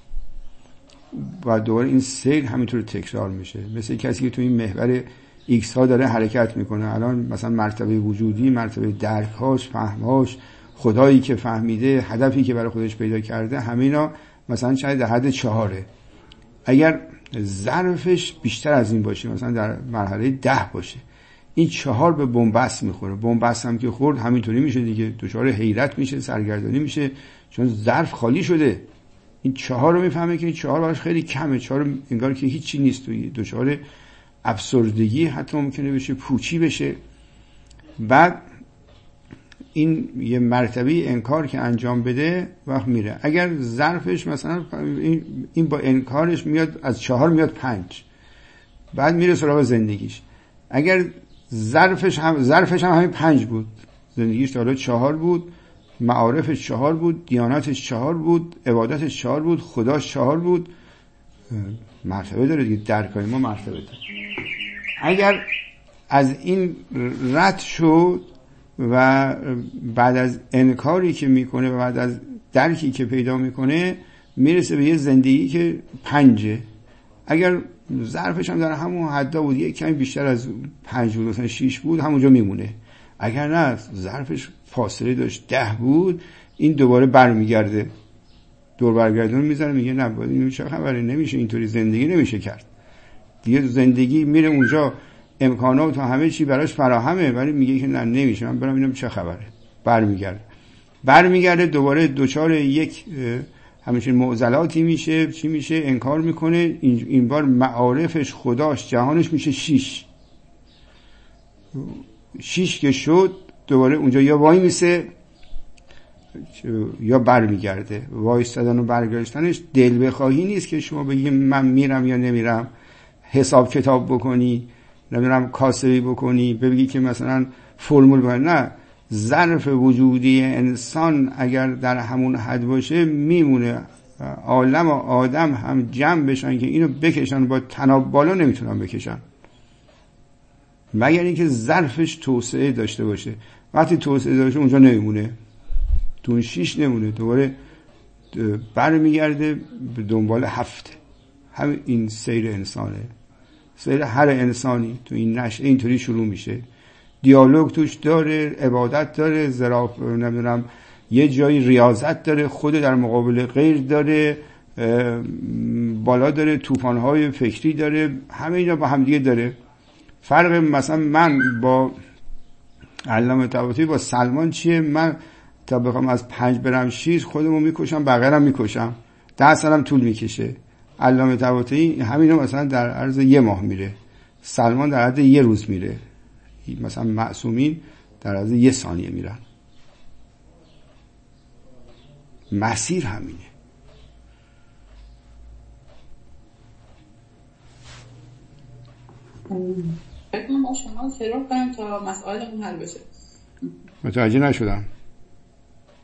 و دوباره این سیر همینطور تکرار میشه. مثل کسی که تو این محور ایکس ها داره حرکت میکنه، الان مثلا مرتبه وجودی، مرتبه درکهاش، فهمهاش، خدایی که فهمیده، هدفی که برای خودش پیدا کرده، همینا مثلا شاید در حد چهاره. اگر ظرفش بیشتر از این باشه، مثلا در مرحله ده باشه، این چهار به بن‌بست میخوره. بن‌بست هم که خورد همینطوری میشه دیگه، دچار حیرت میشه، سرگردانی میشه، چون ظرف خالی شده. این چهار رو میفهمه که این چهار براش خیلی کمه، چهار انگار که هیچی نیست، توی دچار افسردگی حتی ممکنه بشه، پوچی بشه. بعد این یه مرتبه انکار که انجام بده وقت میره. اگر ظرفش مثلا این با انکارش میاد از چهار میاد پنج، بعد میره سراغ زندگیش. اگر ظرفش هم ظرفش هم همین پنج بود، زندگیش تا حالا چهار بود، معارفش چهار بود، دیانتش چهار بود، عبادتش چهار بود، خداش چهار بود، مرتبه داره دیگه. درکای ما مرتبه داره. اگر از این رد شد و بعد از انکاری که میکنه و بعد از درکی که پیدا میکنه میرسه به یه زندگی که پنجه. اگر ظرفش هم در همون حدا بود، یک کمی بیشتر از پنج بود، مثلا شیش بود، همونجا میمونه. اگر نه ظرفش فاصله داشت، ده بود، این دوباره برمیگرده، دور برگردون میزنه، میگه نه باید این چه خبره، نمیشه اینطوری زندگی نمیشه کرد دیگه. زندگی میره اونجا، امکانات و همه چی براش فراهمه، ولی میگه که نه نمیشه، من برم اینم چه خبره. برمیگرده برمیگرده دوباره دوچار یک همچین معضلاتی میشه. چی میشه؟ انکار میکنه. این بار معارفش، خداش، جهانش میشه شیش. شیش که شد دوباره اونجا یا وای میسه یا برمیگرده. وایستادن و برگشتنش دل بخواهی نیست که شما بگیم من میرم یا نمیرم، حساب کتاب بکنی، نمیرم کاسبی بکنی، بگی که مثلا فرمول بکنی. نه، ظرف وجودی انسان اگر در همون حد باشه میمونه. عالم و آدم هم جمع بشن که اینو بکشن، با تناب بالا نمیتونن بکشن، مگر اینکه ظرفش توسعه داشته باشه. وقتی توسعه داشته اونجا نمیمونه، تو اون شیش نمونه، دوباره برمیگرده به دنبال هفته. همین این سیر انسانه. سیر هر انسانی تو این نشأه اینطوری شروع میشه. دیالوگ توش داره، عبادت داره، زراف نمیدونم یه جایی ریاضت داره، خود در مقابل غیر داره، بالا داره، طوفان‌های فکری داره، همه اینا با هم دیگه داره. فرق مثلا من با علامه طباطبایی با سلمان چیه؟ من تا بخوام از پنج برم شیش خودمو میکشم، بقیه‌ام میکشم، ده سالم طول میکشه. علامه طباطبایی همینو مثلا در عرض یه ماه میره، سلمان در عرض یه روز میره، مثلا معصومین در عرض یه ثانیه میرن. مسیر همینه. فکر کنم با شما شروع کنیم تا مسائل اون حل بشه. متوجه نشدم.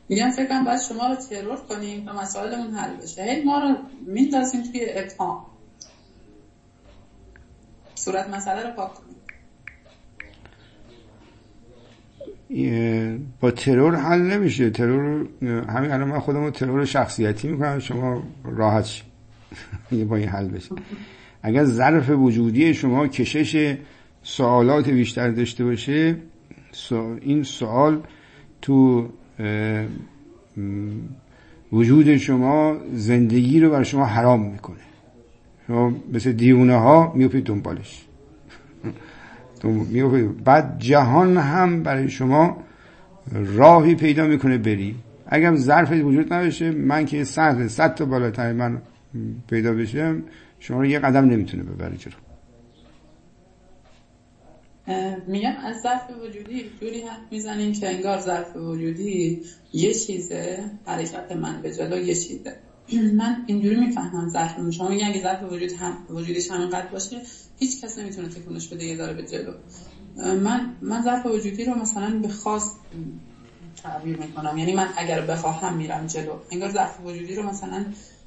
میگم فکر کنم باید شما رو ترور کنیم تا مسائلمون حل بشه. هی ما رو میندازیم توی اتهام. صورت مسئله رو پاک کنیم. با ترور حل نمیشه. ترور همین الان من خودم رو ترور شخصیتی میکنم، شما راحت شید با این حل بشه. اگر ظرف وجودی شما کشش سوالات بیشتر داشته باشه، این سوال تو وجود شما زندگی رو بر شما حرام میکنه. شما مثل دیوونه ها میوپید دنبالش میوپید. بعد جهان هم برای شما راهی پیدا میکنه بری. اگر ظرف وجود نباشه، من که صد صد تا بالاتر من پیدا بشم، شما رو یه قدم نمیتونه ببره جلو. میگم از ظرف وجودی جوری حرف میزنیم که انگار ظرف وجودی یه چیزه، حرکت من به جلو یه چیزه. من اینجوری میفهمم ظرف. شما میگن اگه ظرف وجود هم وجودیش همینقدر باشه، هیچ کس نمیتونه تکونش بده یه ذره به جلو. من من ظرف وجودی رو مثلا به خاص تعبیر میکنم. یعنی من اگر بخواهم میرم جلو. انگار ظرف وجودی رو مثلا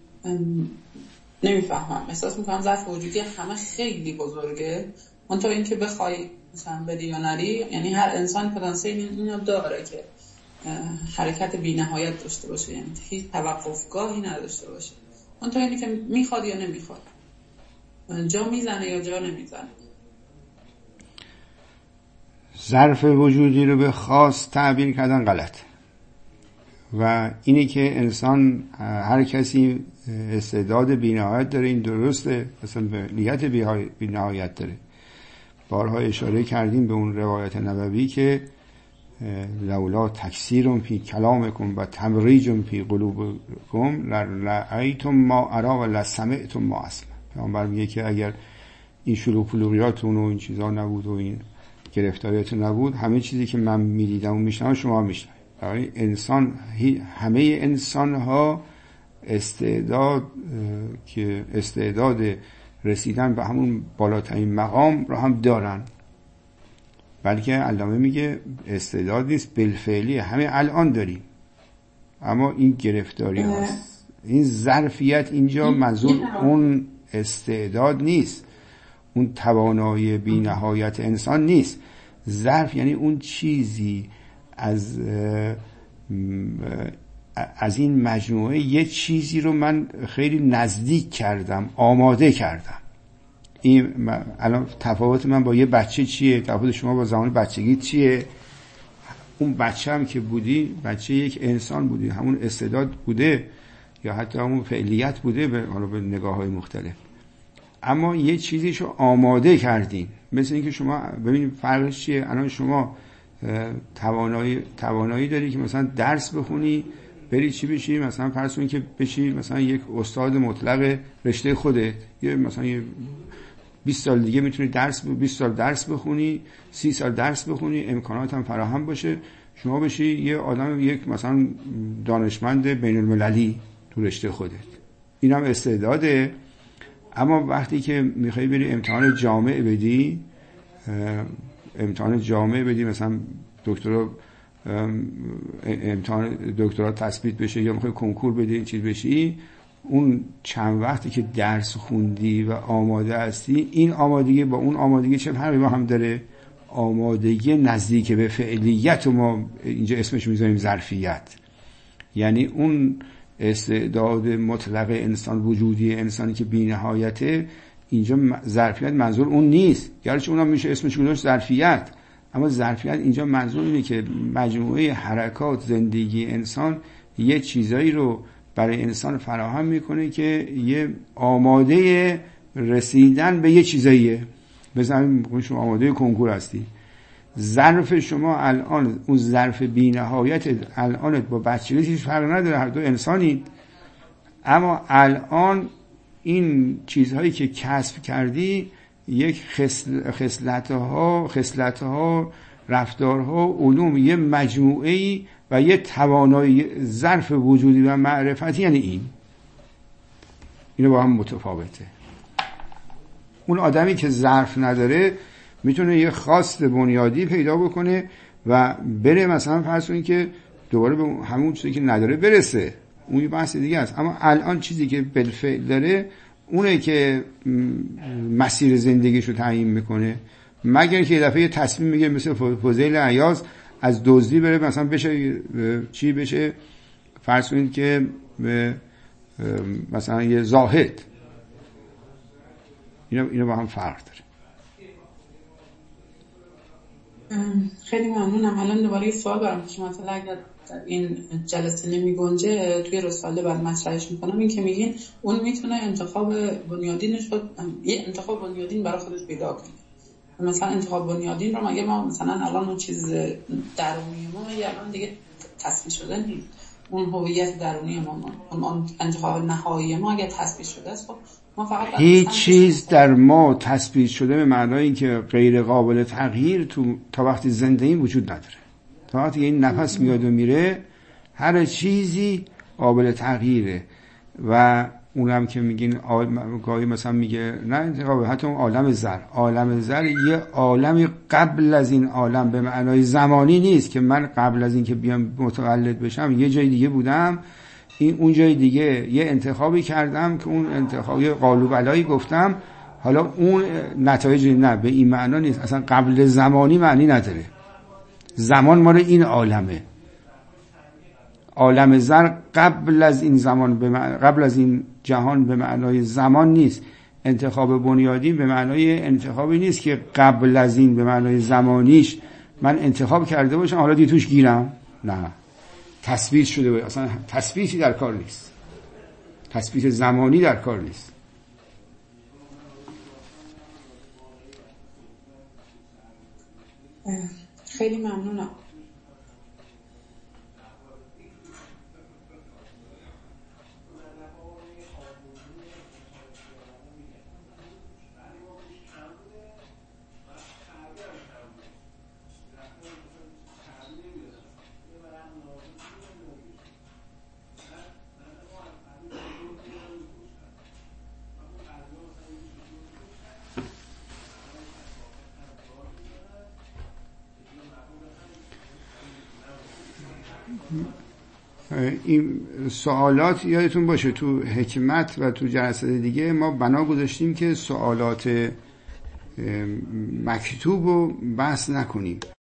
نمیفهمم. احساس میکنم ظرف وجودی همه خیلی بزرگه. اون تو اینکه بخوای مثلا بدی یا نری، یعنی هر انسان پتانسیل اینو داره که حرکت بی‌نهایت داشته باشه، یعنی هیچ توقفگاهی نداشته باشه. اون تو اینی که میخواد یا نمیخواد، جا میزنه یا جا نمیزنه. ظرف وجودی رو به خاص تعبیر کردن غلط. و اینی که انسان، هر کسی استعداد بی‌نهایت داره، این درسته، مثلا فعلیت بی‌نهایت داره. بارها اشاره کردیم به اون روایت نبوی که لولا تکثیرم فی کلامکم و تمریجم فی قلوبکم لرأیتم ما ارا و لسمعتم ما اسمع. پیامبر میگه که اگر این شلوغ پلوغیاتون و این چیزا نبود و این گرفتاریاتون نبود، همه چیزی که من میدیدم و میشنم شما میشنم. برای انسان، همه انسان ها استعداد که استعداد رسیدن به همون بالاترین مقام رو هم دارن، بلکه علامه میگه استعداد نیست، بالفعلی همه الان داریم، اما این گرفتاری هست. این ظرفیت اینجا منظور اون استعداد نیست، اون توانایی بی نهایت انسان نیست. ظرف یعنی اون چیزی از از این مجموعه یه چیزی رو من خیلی نزدیک کردم، آماده کردم. این الان تفاوت من با یه بچه چیه؟ تفاوت شما با زمان بچگی چیه؟ اون بچه هم که بودی، بچه یک انسان بودی، همون استعداد بوده یا حتی همون فعلیت بوده، به حالا به نگاه‌های مختلف، اما یه چیزیشو آماده کردین. مثل اینکه شما ببینید فرقش چیه. الان شما توانایی توانایی داری که مثلا درس بخونی، بری چی بشی، مثلا فرض کن که بشی مثلا یک استاد مطلق رشته خودت، یه مثلا یه بیست سال دیگه میتونی درس بیست سال درس بخونی، سی سال درس بخونی، امکانات هم فراهم باشه، شما بشی یه آدم، یک مثلا دانشمند بین المللی تو رشته خودت. این هم استعداده. اما وقتی که میخوای بری امتحان جامعه بدی، امتحان جامعه بدی، مثلا دکترا امتحان دکترا تثبیت بشه یا میخوای کنکور بدی این چیز بشی، اون چند وقتی که درس خوندی و آماده هستی، این آمادگی با اون آمادگی چه فرقی با هم داره؟ آمادگی نزدیک به فعلیت و ما اینجا اسمش میذاریم ظرفیت. یعنی اون استعداد مطلق انسان، وجودی انسانی که بی نهایته، اینجا ظرفیت منظور اون نیست، گرچه اونم میشه اسمش گذاشت ظرفیت، اما ظرفیت اینجا منظور اینه که مجموعه حرکات زندگی انسان یه چیزایی رو برای انسان فراهم میکنه که یه آماده رسیدن به یه چیزاییه. مثلا شما آماده کنکور هستی، ظرف شما الان، اون ظرف بی نهایت الانت با بچگی هیچ فرق نداره، هر دو انسانی، اما الان این چیزهایی که کسب کردی یک خصلت‌ها خصلت‌ها رفتارها علوم، یه مجموعه‌ای و یه توانایی ظرف وجودی و معرفتی، یعنی این اینو با هم متفاوته. اون آدمی که ظرف نداره میتونه یه خواست بنیادی پیدا بکنه و بره مثلا فرض کنید که دوباره به همون چیزی که نداره برسه، اون یه بحث دیگه است. اما الان چیزی که بالفعل داره اونه که مسیر زندگیشو تعیین میکنه، مگر که یه دفعه یه تصمیم میگیره مثل فضیل عیاض از دزدی بره مثلا بشه چی بشه، فرض کنید که مثلا یه زاهد. اینا اینا با هم فرق داره. خیلی ممنونم. الان دوباره یه سوال برام پیش اومد، اگر در این جلسه نمی گنجه توی رساله بعد مطرحش میکنم، این که میگین اون میتونه انتخاب بنیادینش رو یه انتخاب بنیادین برای خودش پیدا کنه. مثلا انتخاب بنیادین رو مگه ما مثلا الان اون چیز درونی ما یه الان دیگه تصفیه شده نیست، اون هویت درونی ما، اون انتخاب نهایی ما اگه تصفیه شده است، خب ما فقط هیچ چیز در ما تثبیت شده به معنای اینکه غیر قابل تغییر تو تا وقتی زنده این وجود نداره. تا وقتی این نفس میاد و میره هر چیزی قابل تغییره. و اونم که میگین گاهی مثلا میگه نه انتخاب، حتی اون عالم زر، عالم زر یه عالمی قبل از این عالم به معنای زمانی نیست که من قبل از این که بیام متولد بشم یه جای دیگه بودم، این اون جای دیگه یه انتخابی کردم که اون انتخاب یه قالب علایی گفتم، حالا اون نتایج نه به این معنا نیست، اصلا قبل زمانی معنی نداره. زمان مال این عالمه، عالم زر قبل از این زمان به معنی، قبل از این جهان به معنای زمان نیست. انتخاب بنیادین به معنای انتخابی نیست که قبل از این به معنای زمانیش من انتخاب کرده باشم حالا دیگه توش گیرم، نه، تثبیت شده باید. اصلا تثبیتی در کار نیست، تثبیت زمانی در کار نیست. خیلی ممنونم. این سوالات یادتون باشه تو حکمت و تو جلسات دیگه ما بنا گذاشتیم که سوالات مکتوب رو بحث نکنیم.